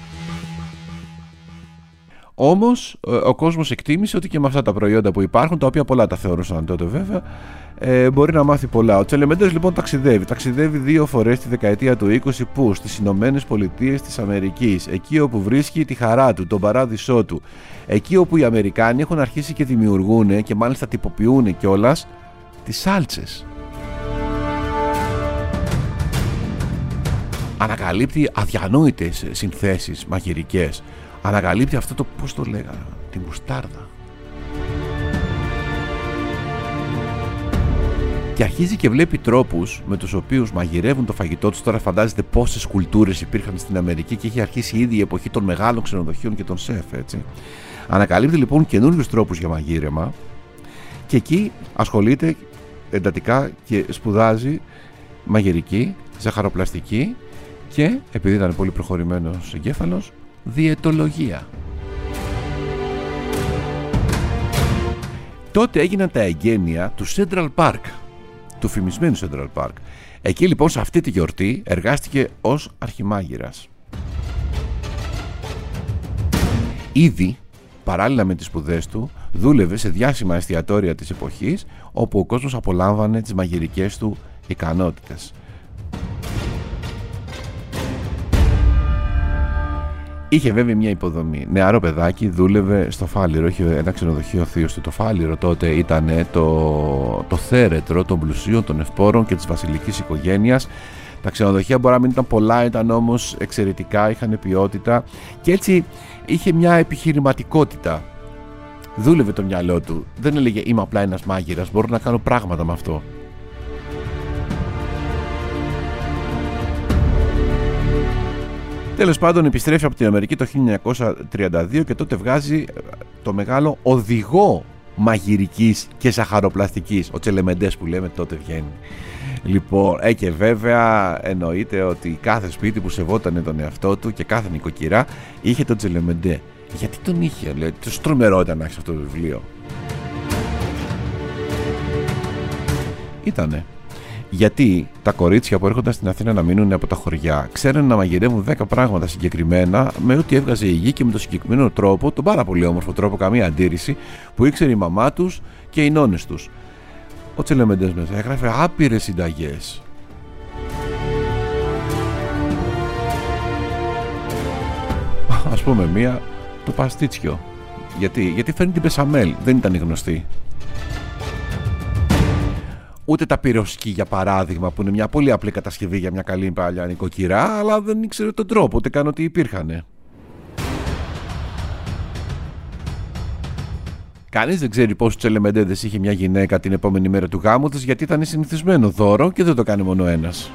B: Όμως ο κόσμος εκτίμησε ότι και με αυτά τα προϊόντα που υπάρχουν, τα οποία πολλά τα θεωρούσαν τότε βέβαια, ε, μπορεί να μάθει πολλά. Ο Τσελεμεντές λοιπόν ταξιδεύει. Ταξιδεύει δύο φορές τη δεκαετία του είκοσι, που στις Ηνωμένες Πολιτείες της Αμερικής, εκεί όπου βρίσκει τη χαρά του, τον παράδεισό του, εκεί όπου οι Αμερικάνοι έχουν αρχίσει και δημιουργούν και μάλιστα τυποποιούν κιόλας τις σάλτσες. Ανακαλύπτει αδιανόητες συνθέσεις μαγειρικές. Ανακαλύπτει αυτό το, πώς το λέγανε, τη μουστάρδα. Και αρχίζει και βλέπει τρόπους με τους οποίους μαγειρεύουν το φαγητό τους. Τώρα φαντάζεστε πόσες κουλτούρες υπήρχαν στην Αμερική και είχε αρχίσει ήδη η εποχή των μεγάλων ξενοδοχείων και των σεφ, έτσι. Ανακαλύπτει λοιπόν καινούριους τρόπους για μαγείρεμα και εκεί ασχολείται εντατικά και σπουδάζει μαγειρική, ζαχαροπλαστική και, επειδή ήταν πολύ προχωρημένος εγκέφαλος, διαιτολογία. Τότε έγιναν τα εγγένεια του Central Park, του φημισμένου Central Park. Εκεί λοιπόν σε αυτή τη γιορτή εργάστηκε ως αρχιμάγειρας. Ήδη, παράλληλα με τις σπουδές του, δούλευε σε διάσημα εστιατόρια της εποχής, όπου ο κόσμος απολάμβανε τις μαγειρικές του ικανότητες. Είχε βέβαια μια υποδομή. Νεαρό παιδάκι, δούλευε στο Φάληρο, είχε ένα ξενοδοχείο ο θείος του. Το Φάληρο τότε ήταν το, το θέρετρο των πλουσίων, των ευπόρων και της βασιλικής οικογένειας. Τα ξενοδοχεία μπορεί να μην ήταν πολλά, ήταν όμως εξαιρετικά, είχαν ποιότητα και έτσι είχε μια επιχειρηματικότητα. Δούλευε το μυαλό του. Δεν έλεγε είμαι απλά ένας μάγειρας, μπορώ να κάνω πράγματα με αυτό. Τέλος πάντων, επιστρέφει από την Αμερική το χίλια εννιακόσια τριάντα δύο και τότε βγάζει το μεγάλο οδηγό μαγειρικής και σαχαροπλαστικής. Ο Τσελεμεντές που λέμε τότε βγαίνει. Λοιπόν, ε, και βέβαια εννοείται ότι κάθε σπίτι που σεβόταν τον εαυτό του και κάθε νοικοκυρά είχε τον Τσελεμεντέ. Γιατί τον είχε, λέει, το τρομερό ήταν να έχει αυτό το βιβλίο. Ήτανε. Γιατί τα κορίτσια που έρχονταν στην Αθήνα να μείνουν από τα χωριά ξέρανε να μαγειρεύουν δέκα πράγματα συγκεκριμένα με ό,τι έβγαζε η γη και με τον συγκεκριμένο τρόπο, τον πάρα πολύ όμορφο τρόπο, καμία αντίρρηση, που ήξερε η μαμά τους και οι νόνες τους. Ο Τσελεμεντές μέσα έγραφε άπειρες συνταγές. Ας πούμε μία, το παστίτσιο. Γιατί, γιατί φέρνει την πεσαμέλ, δεν ήταν η γνωστή. Ούτε τα πυροσκή, για παράδειγμα, που είναι μια πολύ απλή κατασκευή για μια καλή παλιά νοικοκυρά, αλλά δεν ήξερε τον τρόπο, ούτε καν ότι υπήρχανε. Κανείς δεν ξέρει πόσους Τσελεμεντέδες είχε μια γυναίκα την επόμενη μέρα του γάμου της, γιατί ήταν συνηθισμένο δώρο και δεν το κάνει μόνο ένας.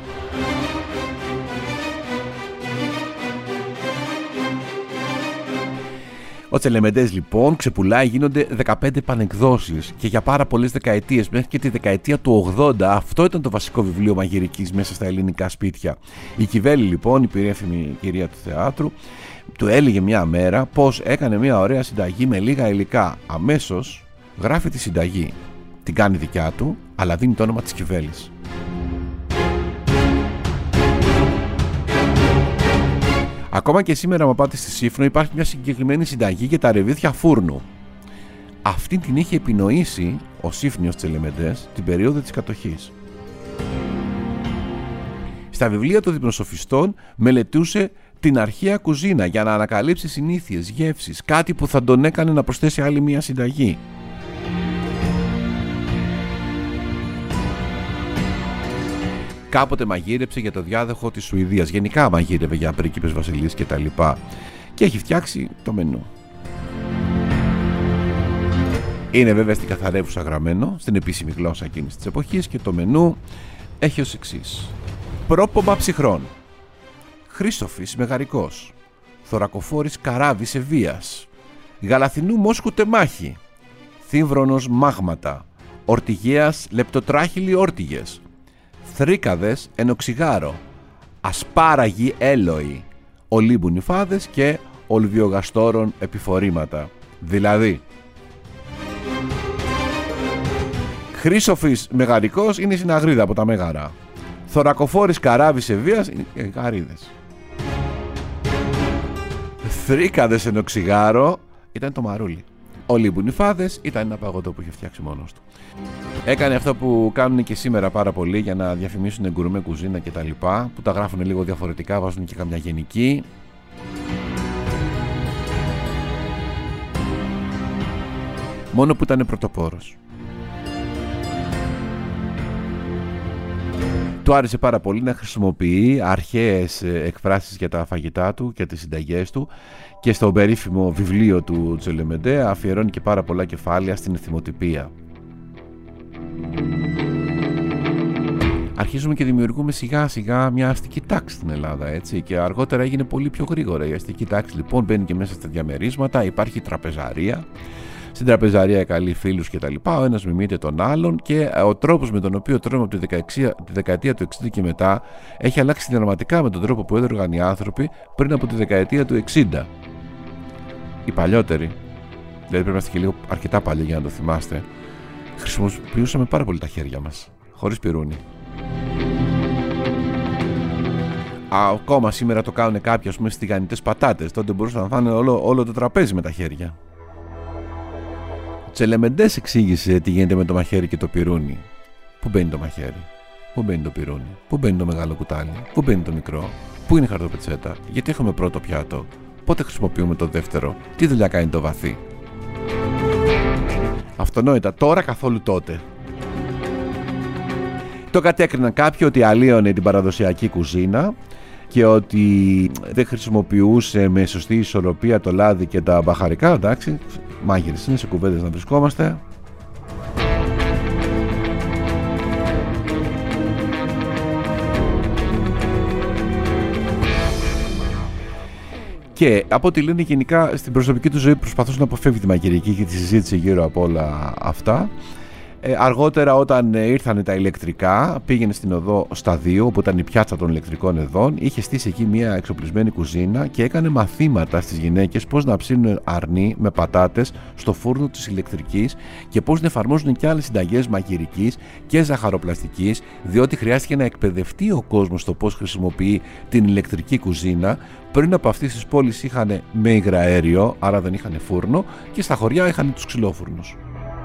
B: Ο Τσελεμεντές λοιπόν ξεπουλάει, γίνονται δεκαπέντε πανεκδόσεις και για πάρα πολλές δεκαετίες, μέχρι και τη δεκαετία του ογδόντα. Αυτό ήταν το βασικό βιβλίο μαγειρικής μέσα στα ελληνικά σπίτια. Η Κιβέλη λοιπόν, η περίφημη κυρία του θεάτρου, του έλεγε μια μέρα πως έκανε μια ωραία συνταγή με λίγα υλικά. Αμέσως γράφει τη συνταγή, την κάνει δικιά του, αλλά δίνει το όνομα της Κιβέλης. Ακόμα και σήμερα, άμα πάτε στη Σύφνο, υπάρχει μια συγκεκριμένη συνταγή για τα ρεβίθια φούρνου. Αυτή την είχε επινοήσει ο Σύφνιος Τσελεμεντές την περίοδο της κατοχής. Στα βιβλία των διπνοσοφιστών μελετούσε την αρχαία κουζίνα για να ανακαλύψει συνήθειες, γεύσεις, κάτι που θα τον έκανε να προσθέσει άλλη μια συνταγή. Κάποτε μαγείρεψε για το διάδοχο της Σουηδίας. Γενικά μαγείρευε για πρίγκιπες, βασιλείς και τα λοιπά. Και έχει φτιάξει το μενού. Είναι βέβαια στην καθαρεύουσα γραμμένο, στην επίσημη γλώσσα εκείνης της εποχής, και το μενού έχει ως εξής. Πρόπομα ψυχρών. Χρύσοφης μεγαρικός. Θωρακοφόρης καράβης ευβίας. Γαλαθινού μόσχου τεμάχη. Θύμβρονος μάγματα. Ορτιγέας λεπτοτράχυλοι όρτιγες. Θρίκαδες ενοξιγάρο, ασπάραγοι έλοοι, ολίμπουν υφάδες και ολβιογαστόρων επιφορήματα. Δηλαδή, Χρύσοφης μεγαρικός είναι η συναγρίδα από τα μέγαρα. Θωρακοφόρης καράβης ευβίας είναι οι γαρίδες. Θρίκαδες ενοξιγάρο ήταν το μαρούλι. Ολίμπουν υφάδες ήταν ένα παγωτό που είχε φτιάξει μόνος του. Έκανε αυτό που κάνουν και σήμερα πάρα πολύ για να διαφημίσουν γκουρμέ κουζίνα και τα λοιπά, που τα γράφουν λίγο διαφορετικά, βάζουν και καμιά γενική. Μόνο που ήταν πρωτοπόρος. Του άρεσε πάρα πολύ να χρησιμοποιεί αρχαίες εκφράσεις για τα φαγητά του και τις συνταγές του, και στο περίφημο βιβλίο του Τσελεμεντέ αφιερώνει και πάρα πολλά κεφάλαια στην εθιμοτυπία. Αρχίζουμε και δημιουργούμε σιγά σιγά μια αστική τάξη στην Ελλάδα, έτσι, και αργότερα έγινε πολύ πιο γρήγορα. Η αστική τάξη λοιπόν μπαίνει και μέσα στα διαμερίσματα, υπάρχει τραπεζαρία. Στην τραπεζαρία καλεί φίλους και τα λοιπά, ο ένας μιμείται τον άλλον, και ο τρόπος με τον οποίο τρώμε από τη, τη δεκαετία του εξήντα και μετά έχει αλλάξει δραματικά με τον τρόπο που έτρωγαν οι άνθρωποι πριν από τη δεκαετία του εξήντα. Οι παλιότεροι, δηλαδή πρέπει να είστε και λίγο αρκετά παλιοί για να το θυμάστε, χρησιμοποιούσαμε πάρα πολύ τα χέρια μας, χωρίς πυρούνι. ακόμα σήμερα το κάνουν κάποιοι, ας πούμε, στις τηγανιτές πατάτες. Τότε μπορούσαν να φάνε όλο, όλο το τραπέζι με τα χέρια. Ο Τσελεμεντές εξήγησε τι γίνεται με το μαχαίρι και το πυρούνι. Πού μπαίνει το μαχαίρι, πού μπαίνει το πυρούνι, πού μπαίνει το μεγάλο κουτάλι, πού μπαίνει το μικρό, πού είναι η χαρτοπετσέτα, γιατί έχουμε πρώτο πιάτο, πότε χρησιμοποιούμε το δεύτερο, τι δουλειά κάνει το βαθύ. Αυτονόητα τώρα καθόλου τότε. Το κατέκριναν κάποιοι ότι αλλίωνε την παραδοσιακή κουζίνα και ότι δεν χρησιμοποιούσε με σωστή ισορροπία το λάδι και τα μπαχαρικά. Εντάξει, μάγειρες είναι, σε κουβέντες να βρισκόμαστε. Και από ό,τι λένε, γενικά στην προσωπική του ζωή προσπαθούσε να αποφεύγει τη μαγειρική και τη συζήτηση γύρω από όλα αυτά. Ε, αργότερα, όταν ε, ήρθαν τα ηλεκτρικά, πήγαινε στην οδό στα δύο, όπου ήταν η πιάτσα των ηλεκτρικών εδών, είχε στήσει εκεί μια εξοπλισμένη κουζίνα και έκανε μαθήματα στις γυναίκες πώς να ψήνουν αρνί με πατάτες στο φούρνο της ηλεκτρικής και πώς να εφαρμόζουν και άλλες συνταγές μαγειρικής και ζαχαροπλαστικής, διότι χρειάστηκε να εκπαιδευτεί ο κόσμος στο πώς χρησιμοποιεί την ηλεκτρική κουζίνα. Πριν από αυτή στις πόλεις είχαν με υγραέριο, άρα δεν είχαν φούρνο, και στα χωριά είχαν τους ξυλόφουρνους.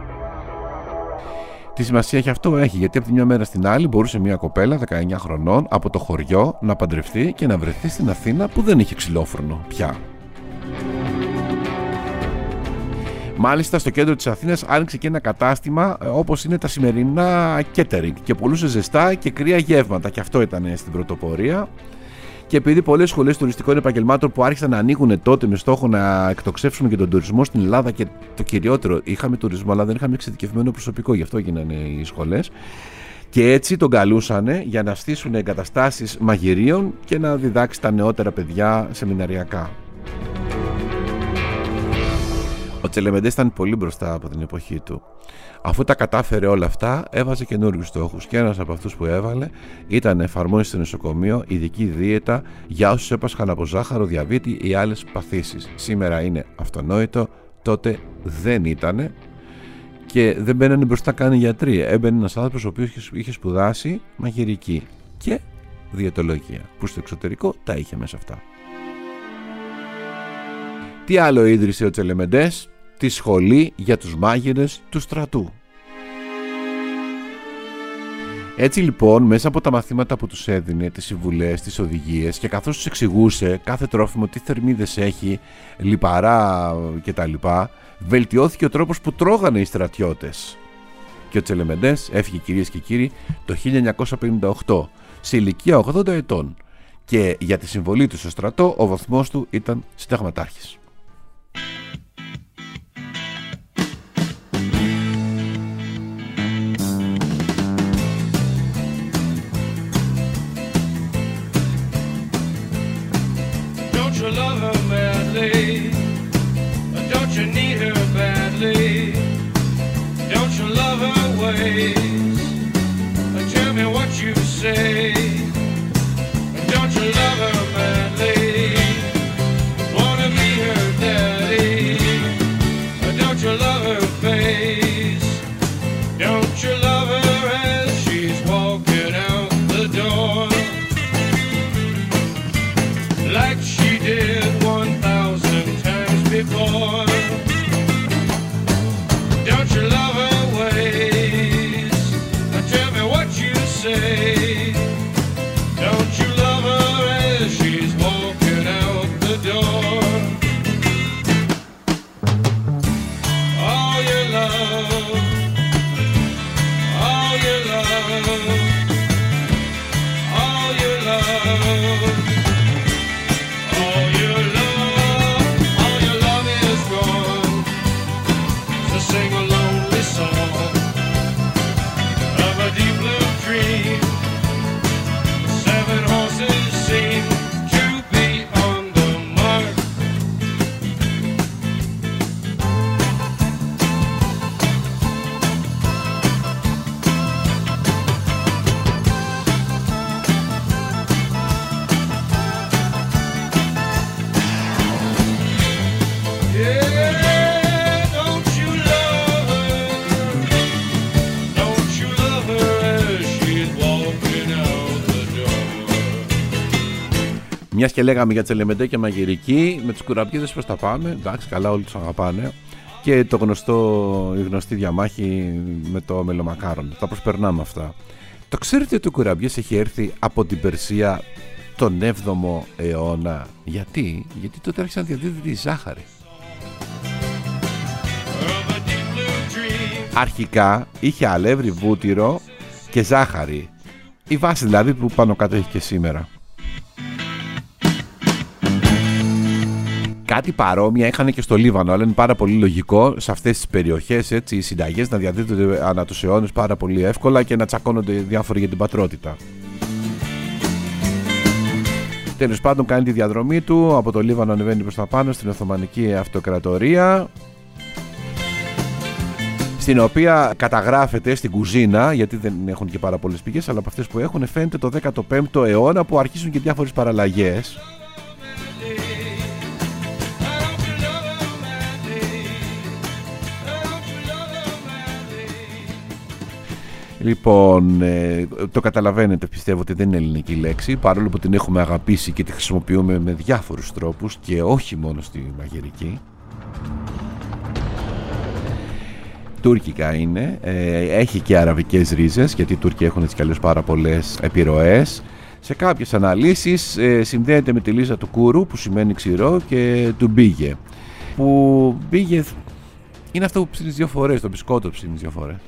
B: Τι σημασία έχει αυτό? Έχει, γιατί από τη μια μέρα στην άλλη μπορούσε μια κοπέλα δεκαεννιά χρονών από το χωριό να παντρευτεί και να βρεθεί στην Αθήνα που δεν είχε ξυλόφουρνο πια. Μάλιστα στο κέντρο της Αθήνας άνοιξε και ένα κατάστημα όπως είναι τα σημερινά catering και πουλούσε ζεστά και κρύα γεύματα, και αυτό ήταν στην πρωτοπορία. Και επειδή πολλές σχολές τουριστικών επαγγελμάτων που άρχισαν να ανοίγουν τότε με στόχο να εκτοξεύσουμε και τον τουρισμό στην Ελλάδα, και το κυριότερο, είχαμε τουρισμό αλλά δεν είχαμε εξειδικευμένο προσωπικό, γι' αυτό γίνανε οι σχολές, και έτσι τον καλούσανε για να στήσουν εγκαταστάσεις μαγειρίων και να διδάξει τα νεότερα παιδιά σεμιναριακά. Ο Τσελεμεντές ήταν πολύ μπροστά από την εποχή του. Αφού τα κατάφερε όλα αυτά, έβαζε καινούριους στόχους, και ένας από αυτούς που έβαλε ήταν να εφαρμόσει στο νοσοκομείο ειδική δίαιτα για όσους έπασχαν από ζάχαρο, διαβήτη ή άλλες παθήσεις. Σήμερα είναι αυτονόητο, τότε δεν ήτανε, και δεν μπαίνανε μπροστά καν οι γιατροί. Έμπαινε ένας άνθρωπος ο οποίος είχε σπουδάσει μαγειρική και διαιτολογία, που στο εξωτερικό τα είχε μέσα αυτά. Τι άλλο ίδρυσε ο Τσελεμεντές? Τη σχολή για τους μάγειρες του στρατού. Έτσι λοιπόν, μέσα από τα μαθήματα που τους έδινε, τις συμβουλές, τις οδηγίες, και καθώς τους εξηγούσε κάθε τρόφιμο τι θερμίδες έχει, λιπαρά κτλ., βελτιώθηκε ο τρόπος που τρώγανε οι στρατιώτες. Και ο Τσελεμεντές έφυγε, κυρίες και κύριοι, το χίλια εννιακόσια πενήντα οκτώ σε ηλικία ογδόντα ετών, και για τη συμβολή του στο στρατό ο βαθμός του ήταν συνταγματάρχης.
E: Don't you love her badly? Don't you need her badly? Don't you love her ways? Tell me what you say. Don't you love her badly? Wanna be her daddy? Don't you love her face? Don't you love her as she's walking out the door? Like she did one thousand times before. Don't you love her ways? Tell me what you say. Don't you love her as she's walking out the door? All your love, all your love, all your love. Sing a lonely song of a deep blue dream. Seven horses seem to be on the mark. Yeah, don't you love
B: Μιας και λέγαμε για Τσελεμεντέ και μαγειρική, με τους κουραμπιέδες πώς τα πάμε. Εντάξει, καλά, όλοι τους αγαπάνε. Και το γνωστό, η γνωστή διαμάχη με το μελομακάρον. Τα προσπερνάμε αυτά. Το ξέρετε ότι ο κουραμπιές έχει έρθει από την Περσία τον έβδομο αιώνα? Γιατί? Γιατί τότε άρχισαν να διαδίδεται η ζάχαρη. Αρχικά είχε αλεύρι, βούτυρο και ζάχαρη. Η βάση δηλαδή που πάνω κάτω έχει και σήμερα. Κάτι παρόμοια είχαν και στο Λίβανο, αλλά είναι πάρα πολύ λογικό σε αυτές τις περιοχές, έτσι, οι συνταγές να διαδίδονται ανά τους αιώνες πάρα πολύ εύκολα και να τσακώνονται διάφοροι για την πατρότητα. Τέλος πάντων, κάνει τη διαδρομή του, από το Λίβανο ανεβαίνει προς τα πάνω στην Οθωμανική Αυτοκρατορία, στην οποία καταγράφεται στην κουζίνα, γιατί δεν έχουν και πάρα πολλές πηγές, αλλά από αυτές που έχουν φαίνεται το δέκατο πέμπτο αιώνα, που αρχίζουν και διάφορες παραλλαγές. Λοιπόν, ε, το καταλαβαίνετε, πιστεύω ότι δεν είναι ελληνική λέξη, παρόλο που την έχουμε αγαπήσει και τη χρησιμοποιούμε με διάφορους τρόπους και όχι μόνο στη μαγειρική. Τούρκικα είναι, ε, έχει και αραβικές ρίζες, γιατί οι Τούρκοι έχουν έτσι κι αλλιώς πάρα πολλές επιρροές. Σε κάποιες αναλύσεις ε, συνδέεται με τη λίζα του κούρου, που σημαίνει ξηρό, και του μπίγε, που μπίγε είναι αυτό που ψήνεις δύο φορές, το μπισκότο ψήνεις δύο φορές.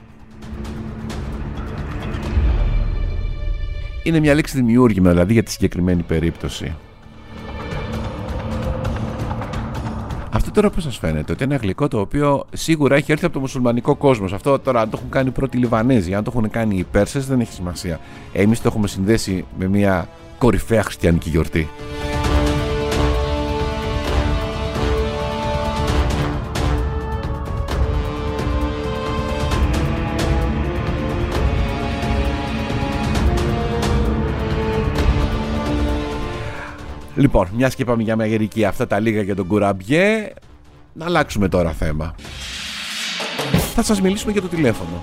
B: Είναι μια λέξη δημιούργημα δηλαδή για τη συγκεκριμένη περίπτωση. Αυτό τώρα πώς σας φαίνεται? Ότι είναι ένα γλυκό το οποίο σίγουρα έχει έρθει από το μουσουλμανικό κόσμο. Αυτό τώρα, αν το έχουν κάνει πρώτοι Λιβανέζοι, αν το έχουν κάνει οι Πέρσες, δεν έχει σημασία. Εμείς το έχουμε συνδέσει με μια κορυφαία χριστιανική γιορτή. Λοιπόν, μιας και είπαμε για μαγειρική, αυτά τα λίγα για τον κουραμπιέ, να αλλάξουμε τώρα θέμα. Θα σας μιλήσουμε για το τηλέφωνο.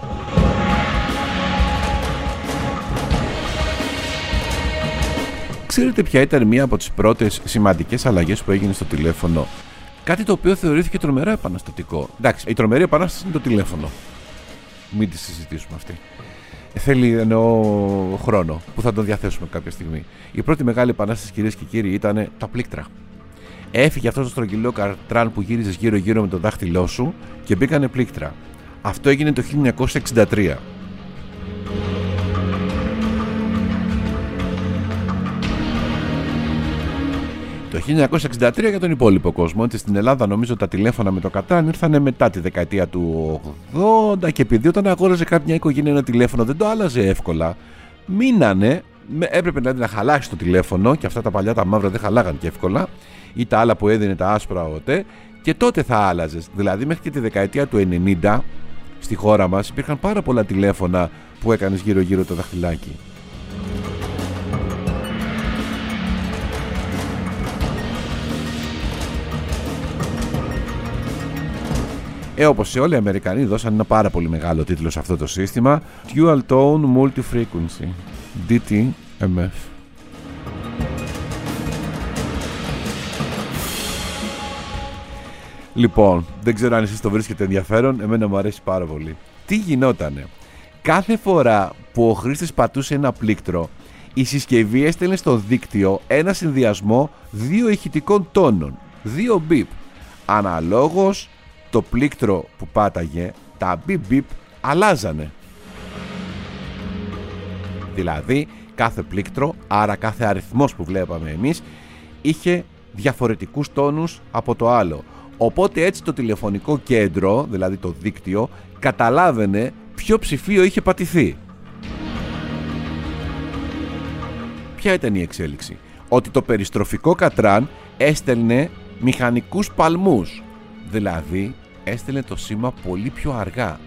B: Ξέρετε ποια ήταν μία από τις πρώτες σημαντικές αλλαγές που έγινε στο τηλέφωνο? Κάτι το οποίο θεωρήθηκε τρομερά επαναστατικό. Εντάξει, η τρομερή επανάσταση είναι το τηλέφωνο. Μην τη συζητήσουμε αυτή. Θέλει εννοώ χρόνο που θα τον διαθέσουμε κάποια στιγμή. Η πρώτη μεγάλη επανάσταση, κυρίες και κύριοι, ήταν τα πλήκτρα. Έφυγε αυτό το στρογγυλό καρτράν που γύριζες γύρω-γύρω με το δάχτυλό σου και μπήκανε πλήκτρα. Αυτό έγινε το χίλια εννιακόσια εξήντα τρία. Το χίλια εννιακόσια εξήντα τρία για τον υπόλοιπο κόσμο. Έτσι, στην Ελλάδα νομίζω τα τηλέφωνα με το καρτράν ήρθανε μετά τη δεκαετία του ογδόντα, και επειδή όταν αγόραζε κάποια οικογένεια ένα τηλέφωνο δεν το άλλαζε εύκολα, μείνανε, έπρεπε δηλαδή να χαλάσει το τηλέφωνο, και αυτά τα παλιά τα μαύρα δεν χαλάγαν και εύκολα, ή τα άλλα που έδινε τα άσπρα οτέ, και τότε θα άλλαζες. Δηλαδή μέχρι και τη δεκαετία του ενενήντα στη χώρα μας υπήρχαν πάρα πολλά τηλέφωνα που έκανες γύρω-γύρω το δαχτυλάκι. Ε, όπως σε όλοι οι Αμερικανοί δώσαν ένα πάρα πολύ μεγάλο τίτλο σε αυτό το σύστημα, Dual Tone Multi-Frequency, ντι τι εμ εφ. Λοιπόν, δεν ξέρω αν εσείς το βρίσκετε ενδιαφέρον, εμένα μου αρέσει πάρα πολύ. Τι γινότανε? Κάθε φορά που ο χρήστης πατούσε ένα πλήκτρο, η συσκευή έστελνε στο δίκτυο ένα συνδυασμό δύο ηχητικών τόνων, δύο μπιπ. Αναλόγως το πλήκτρο που πάταγε, τα μπιπ μπιπ αλλάζανε. Δηλαδή κάθε πλήκτρο, άρα κάθε αριθμός που βλέπαμε εμείς, είχε διαφορετικούς τόνους από το άλλο. Οπότε έτσι το τηλεφωνικό κέντρο, δηλαδή το δίκτυο, καταλάβαινε ποιο ψηφίο είχε πατηθεί. Ποια ήταν η εξέλιξη? Ότι το περιστροφικό κατράν έστελνε μηχανικούς παλμούς, δηλαδή έστελνε το σήμα πολύ πιο αργά.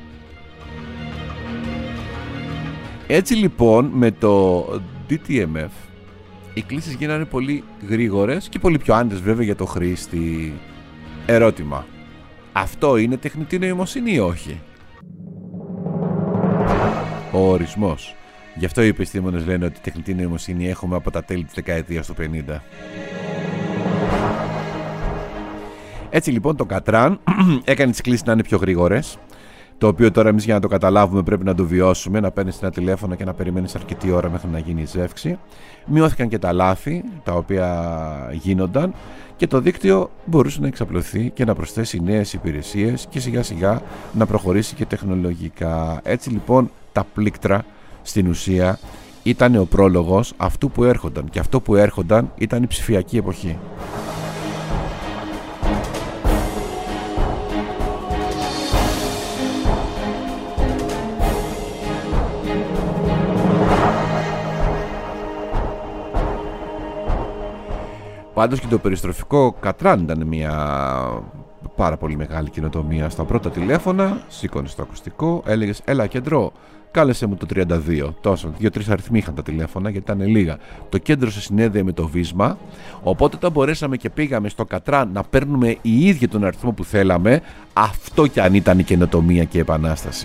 B: Έτσι λοιπόν με το ντι τι εμ εφ οι κλήσεις γίνανε πολύ γρήγορες και πολύ πιο άνετες βέβαια για το χρήστη. Ερώτημα: αυτό είναι τεχνητή νοημοσύνη ή όχι? Ο ορισμός. Γι' αυτό οι επιστήμονες λένε ότι τεχνητή νοημοσύνη έχουμε από τα τέλη της δεκαετίας του πενήντα. Έτσι λοιπόν το Κατράν έκανε τις κλήσεις να είναι πιο γρήγορες, το οποίο τώρα εμείς για να το καταλάβουμε πρέπει να το βιώσουμε, να παίρνεις ένα τηλέφωνο και να περιμένεις αρκετή ώρα μέχρι να γίνει η ζεύξη. Μειώθηκαν και τα λάθη τα οποία γίνονταν και το δίκτυο μπορούσε να εξαπλωθεί και να προσθέσει νέες υπηρεσίες και σιγά σιγά να προχωρήσει και τεχνολογικά. Έτσι λοιπόν τα πλήκτρα στην ουσία ήταν ο πρόλογος αυτού που έρχονταν, και αυτό που έρχονταν ήταν η ψηφιακή εποχή. Πάντως και το περιστροφικό Κατράν ήταν μια πάρα πολύ μεγάλη καινοτομία. Στα πρώτα τηλέφωνα, σήκωνες το ακουστικό, έλεγες έλα κέντρο, κάλεσε μου το τριάντα δύο. Τόσο, δύο-τρεις αριθμοί είχαν τα τηλέφωνα γιατί ήταν λίγα. Το κέντρο σε συνέδεε με το βίσμα, οπότε όταν μπορέσαμε και πήγαμε στο Κατράν να παίρνουμε οι ίδιοι τον αριθμό που θέλαμε, αυτό κι αν ήταν η καινοτομία και η επανάσταση.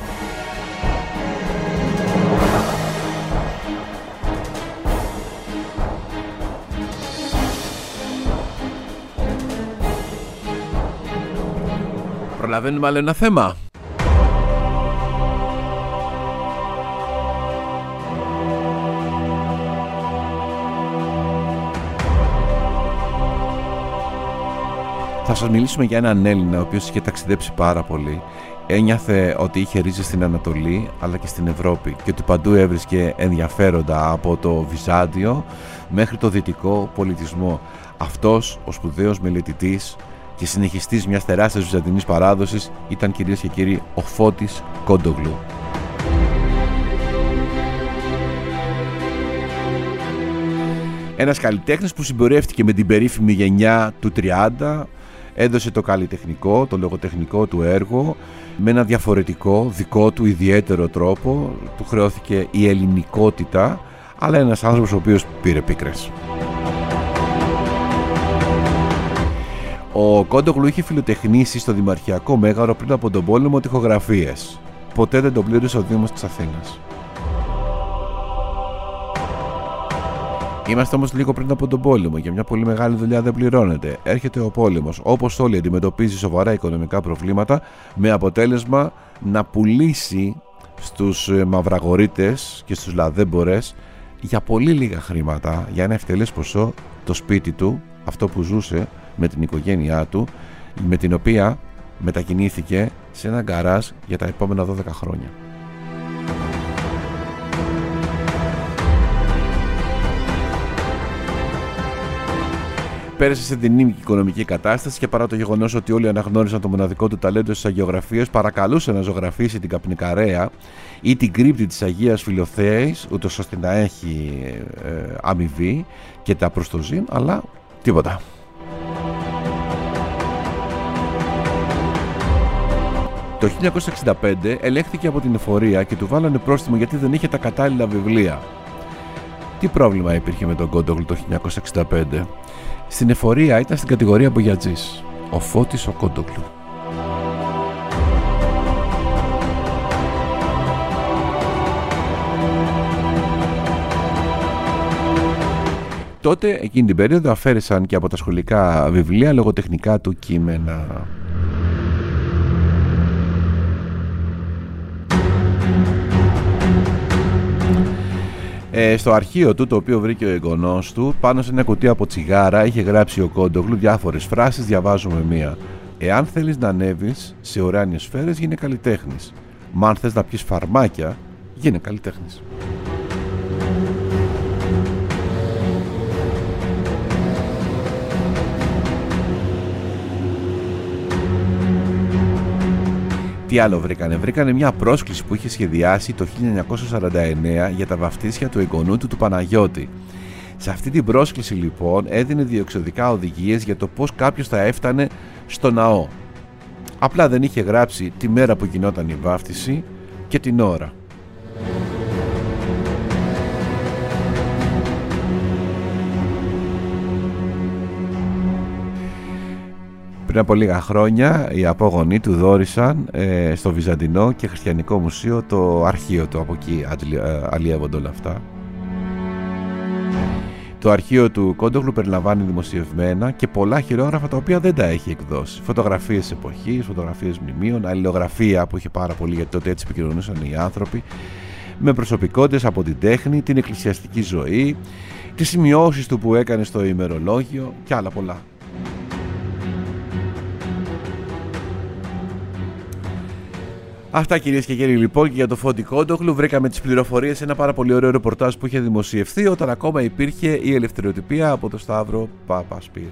B: Προλαβαίνουμε άλλο ένα θέμα. Θα σας μιλήσουμε για έναν Έλληνα ο οποίος είχε ταξιδέψει πάρα πολύ. Ένιωθε ότι είχε ρίζες στην Ανατολή αλλά και στην Ευρώπη και ότι παντού έβρισκε ενδιαφέροντα από το Βυζάντιο μέχρι το δυτικό πολιτισμό. Αυτός ο σπουδαίος μελετητής και συνεχιστής μιας τεράστιας βυζαντινής παράδοσης ήταν, κυρίες και κύριοι, ο Φώτης Κόντογλου. Ένας καλλιτέχνης που συμπορεύτηκε με την περίφημη γενιά του τριάντα, έδωσε το καλλιτεχνικό, το λογοτεχνικό του έργο με ένα διαφορετικό, δικό του ιδιαίτερο τρόπο. Του χρεώθηκε η ελληνικότητα, αλλά ένας άνθρωπος ο οποίος πήρε πίκρες. Ο Κόντογλου είχε φιλοτεχνήσει στο Δημαρχιακό Μέγαρο πριν από τον πόλεμο τοιχογραφίες. Ποτέ δεν τον πλήρωσε ο Δήμος της Αθήνας. Είμαστε όμως λίγο πριν από τον πόλεμο. Για μια πολύ μεγάλη δουλειά δεν πληρώνεται. Έρχεται ο πόλεμος. Όπως όλοι, αντιμετωπίζει σοβαρά οικονομικά προβλήματα, με αποτέλεσμα να πουλήσει στους μαυραγορείτες και στους λαδέμπορες για πολύ λίγα χρήματα, για ένα ευτελές ποσό, το σπίτι του, αυτό που ζούσε με την οικογένειά του, με την οποία μετακινήθηκε σε ένα γκαράζ για τα επόμενα δώδεκα χρόνια. Πέρασε σε δεινή οικονομική κατάσταση και παρά το γεγονός ότι όλοι αναγνώρισαν το μοναδικό του ταλέντο στις αγιογραφίες, παρακαλούσε να ζωγραφίσει την Καπνικαρέα ή την κρύπτη της Αγίας Φιλοθέης, ούτως ώστε να έχει ε, αμοιβή και τα προστοζήν, αλλά τίποτα. Το χίλια εννιακόσια εξήντα πέντε ελέγχθηκε από την εφορία και του βάλανε πρόστιμο γιατί δεν είχε τα κατάλληλα βιβλία. Τι πρόβλημα υπήρχε με τον Κόντογλου το χίλια εννιακόσια εξήντα πέντε? Στην εφορία ήταν στην κατηγορία μπογιατζής. Ο Φώτης ο Κόντογλου. Τότε, εκείνη την περίοδο, αφαίρεσαν και από τα σχολικά βιβλία λογοτεχνικά του κείμενα. Ε, στο αρχείο του, το οποίο βρήκε ο εγγονός του, πάνω σε ένα κουτί από τσιγάρα είχε γράψει ο Κόντογλου διάφορες φράσεις. Διαβάζουμε μία. Εάν θέλεις να ανέβεις σε ουράνιες σφαίρες, γίνε καλλιτέχνης. Μα αν θες να πιεις φαρμάκια, γίνε καλλιτέχνης. Τι άλλο βρήκανε? Βρήκανε μια πρόσκληση που είχε σχεδιάσει το χίλια εννιακόσια σαράντα εννέα για τα βαφτίσια του εγγονού του του Παναγιώτη. Σε αυτή την πρόσκληση λοιπόν έδινε διεξοδικά οδηγίες για το πώς κάποιος θα έφτανε στο ναό. Απλά δεν είχε γράψει τη μέρα που γινόταν η βάφτιση και την ώρα. Πριν από λίγα χρόνια οι απόγονοι του δώρισαν ε, στο Βυζαντινό και Χριστιανικό Μουσείο το αρχείο του. Από εκεί αλλιεύονται όλα αυτά. Το αρχείο του Κόντογλου περιλαμβάνει δημοσιευμένα και πολλά χειρόγραφα τα οποία δεν τα έχει εκδώσει. Φωτογραφίες εποχής, φωτογραφίες μνημείων, αλληλογραφία που είχε πάρα πολύ, γιατί τότε έτσι επικοινωνούσαν οι άνθρωποι, με προσωπικότητες από την τέχνη, την εκκλησιαστική ζωή, τις σημειώσεις του που έκανε στο ημερολόγιο και άλλα πολλά. Αυτά, κυρίες και κύριοι, λοιπόν, και για το Φώτη Κόντογλου. Βρήκαμε τις πληροφορίες σε ένα πάρα πολύ ωραίο ρεπορτάζ που είχε δημοσιευθεί όταν ακόμα υπήρχε η ελευθεριοτυπία από τον Σταύρο Παπασπύρου.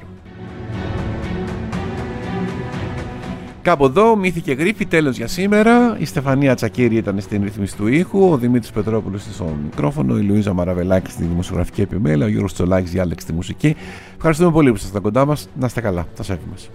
B: Κάπου εδώ, μύθοι και γρίφοι, τέλος για σήμερα. Η Στεφανία Τσακίρη ήταν στην ρύθμιση του ήχου, ο Δημήτρης Πετρόπουλος στο μικρόφωνο, η Λουίζα Μαραβελάκη στη δημοσιογραφική επιμέλεια, ο Γιώργος Τσολάκης διάλεξε τη μουσική. Ευχαριστούμε πολύ που ήσασταν κοντά μας. Να είστε καλά. Τα σέβη μας.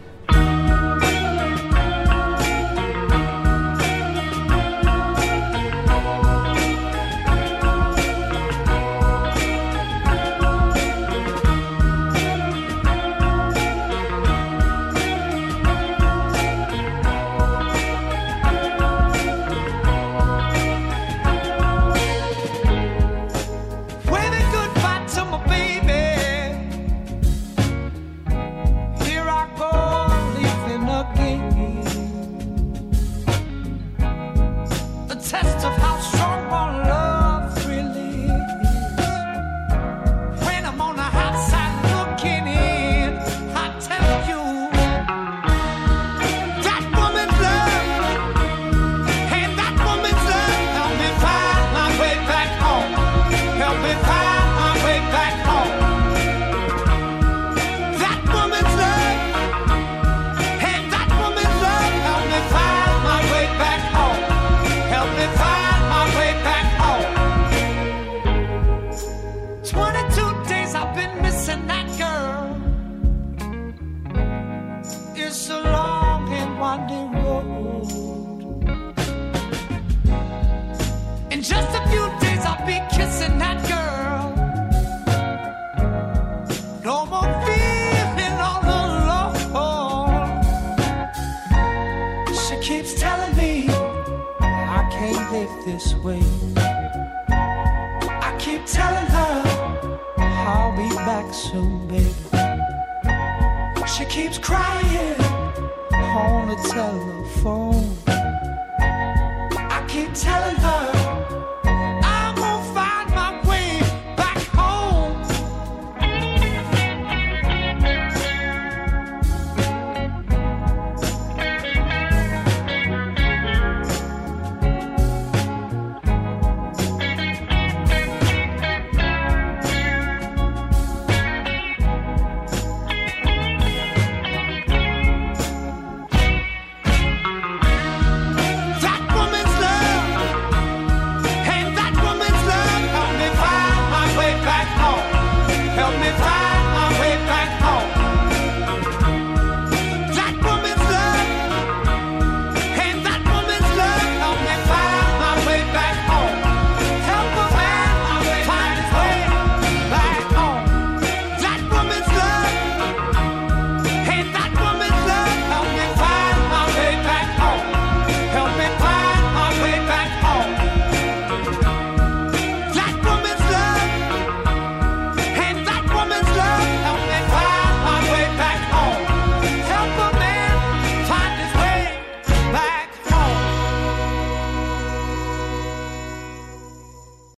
F: This way, I keep telling her I'll be back soon, baby. She keeps crying on the telephone.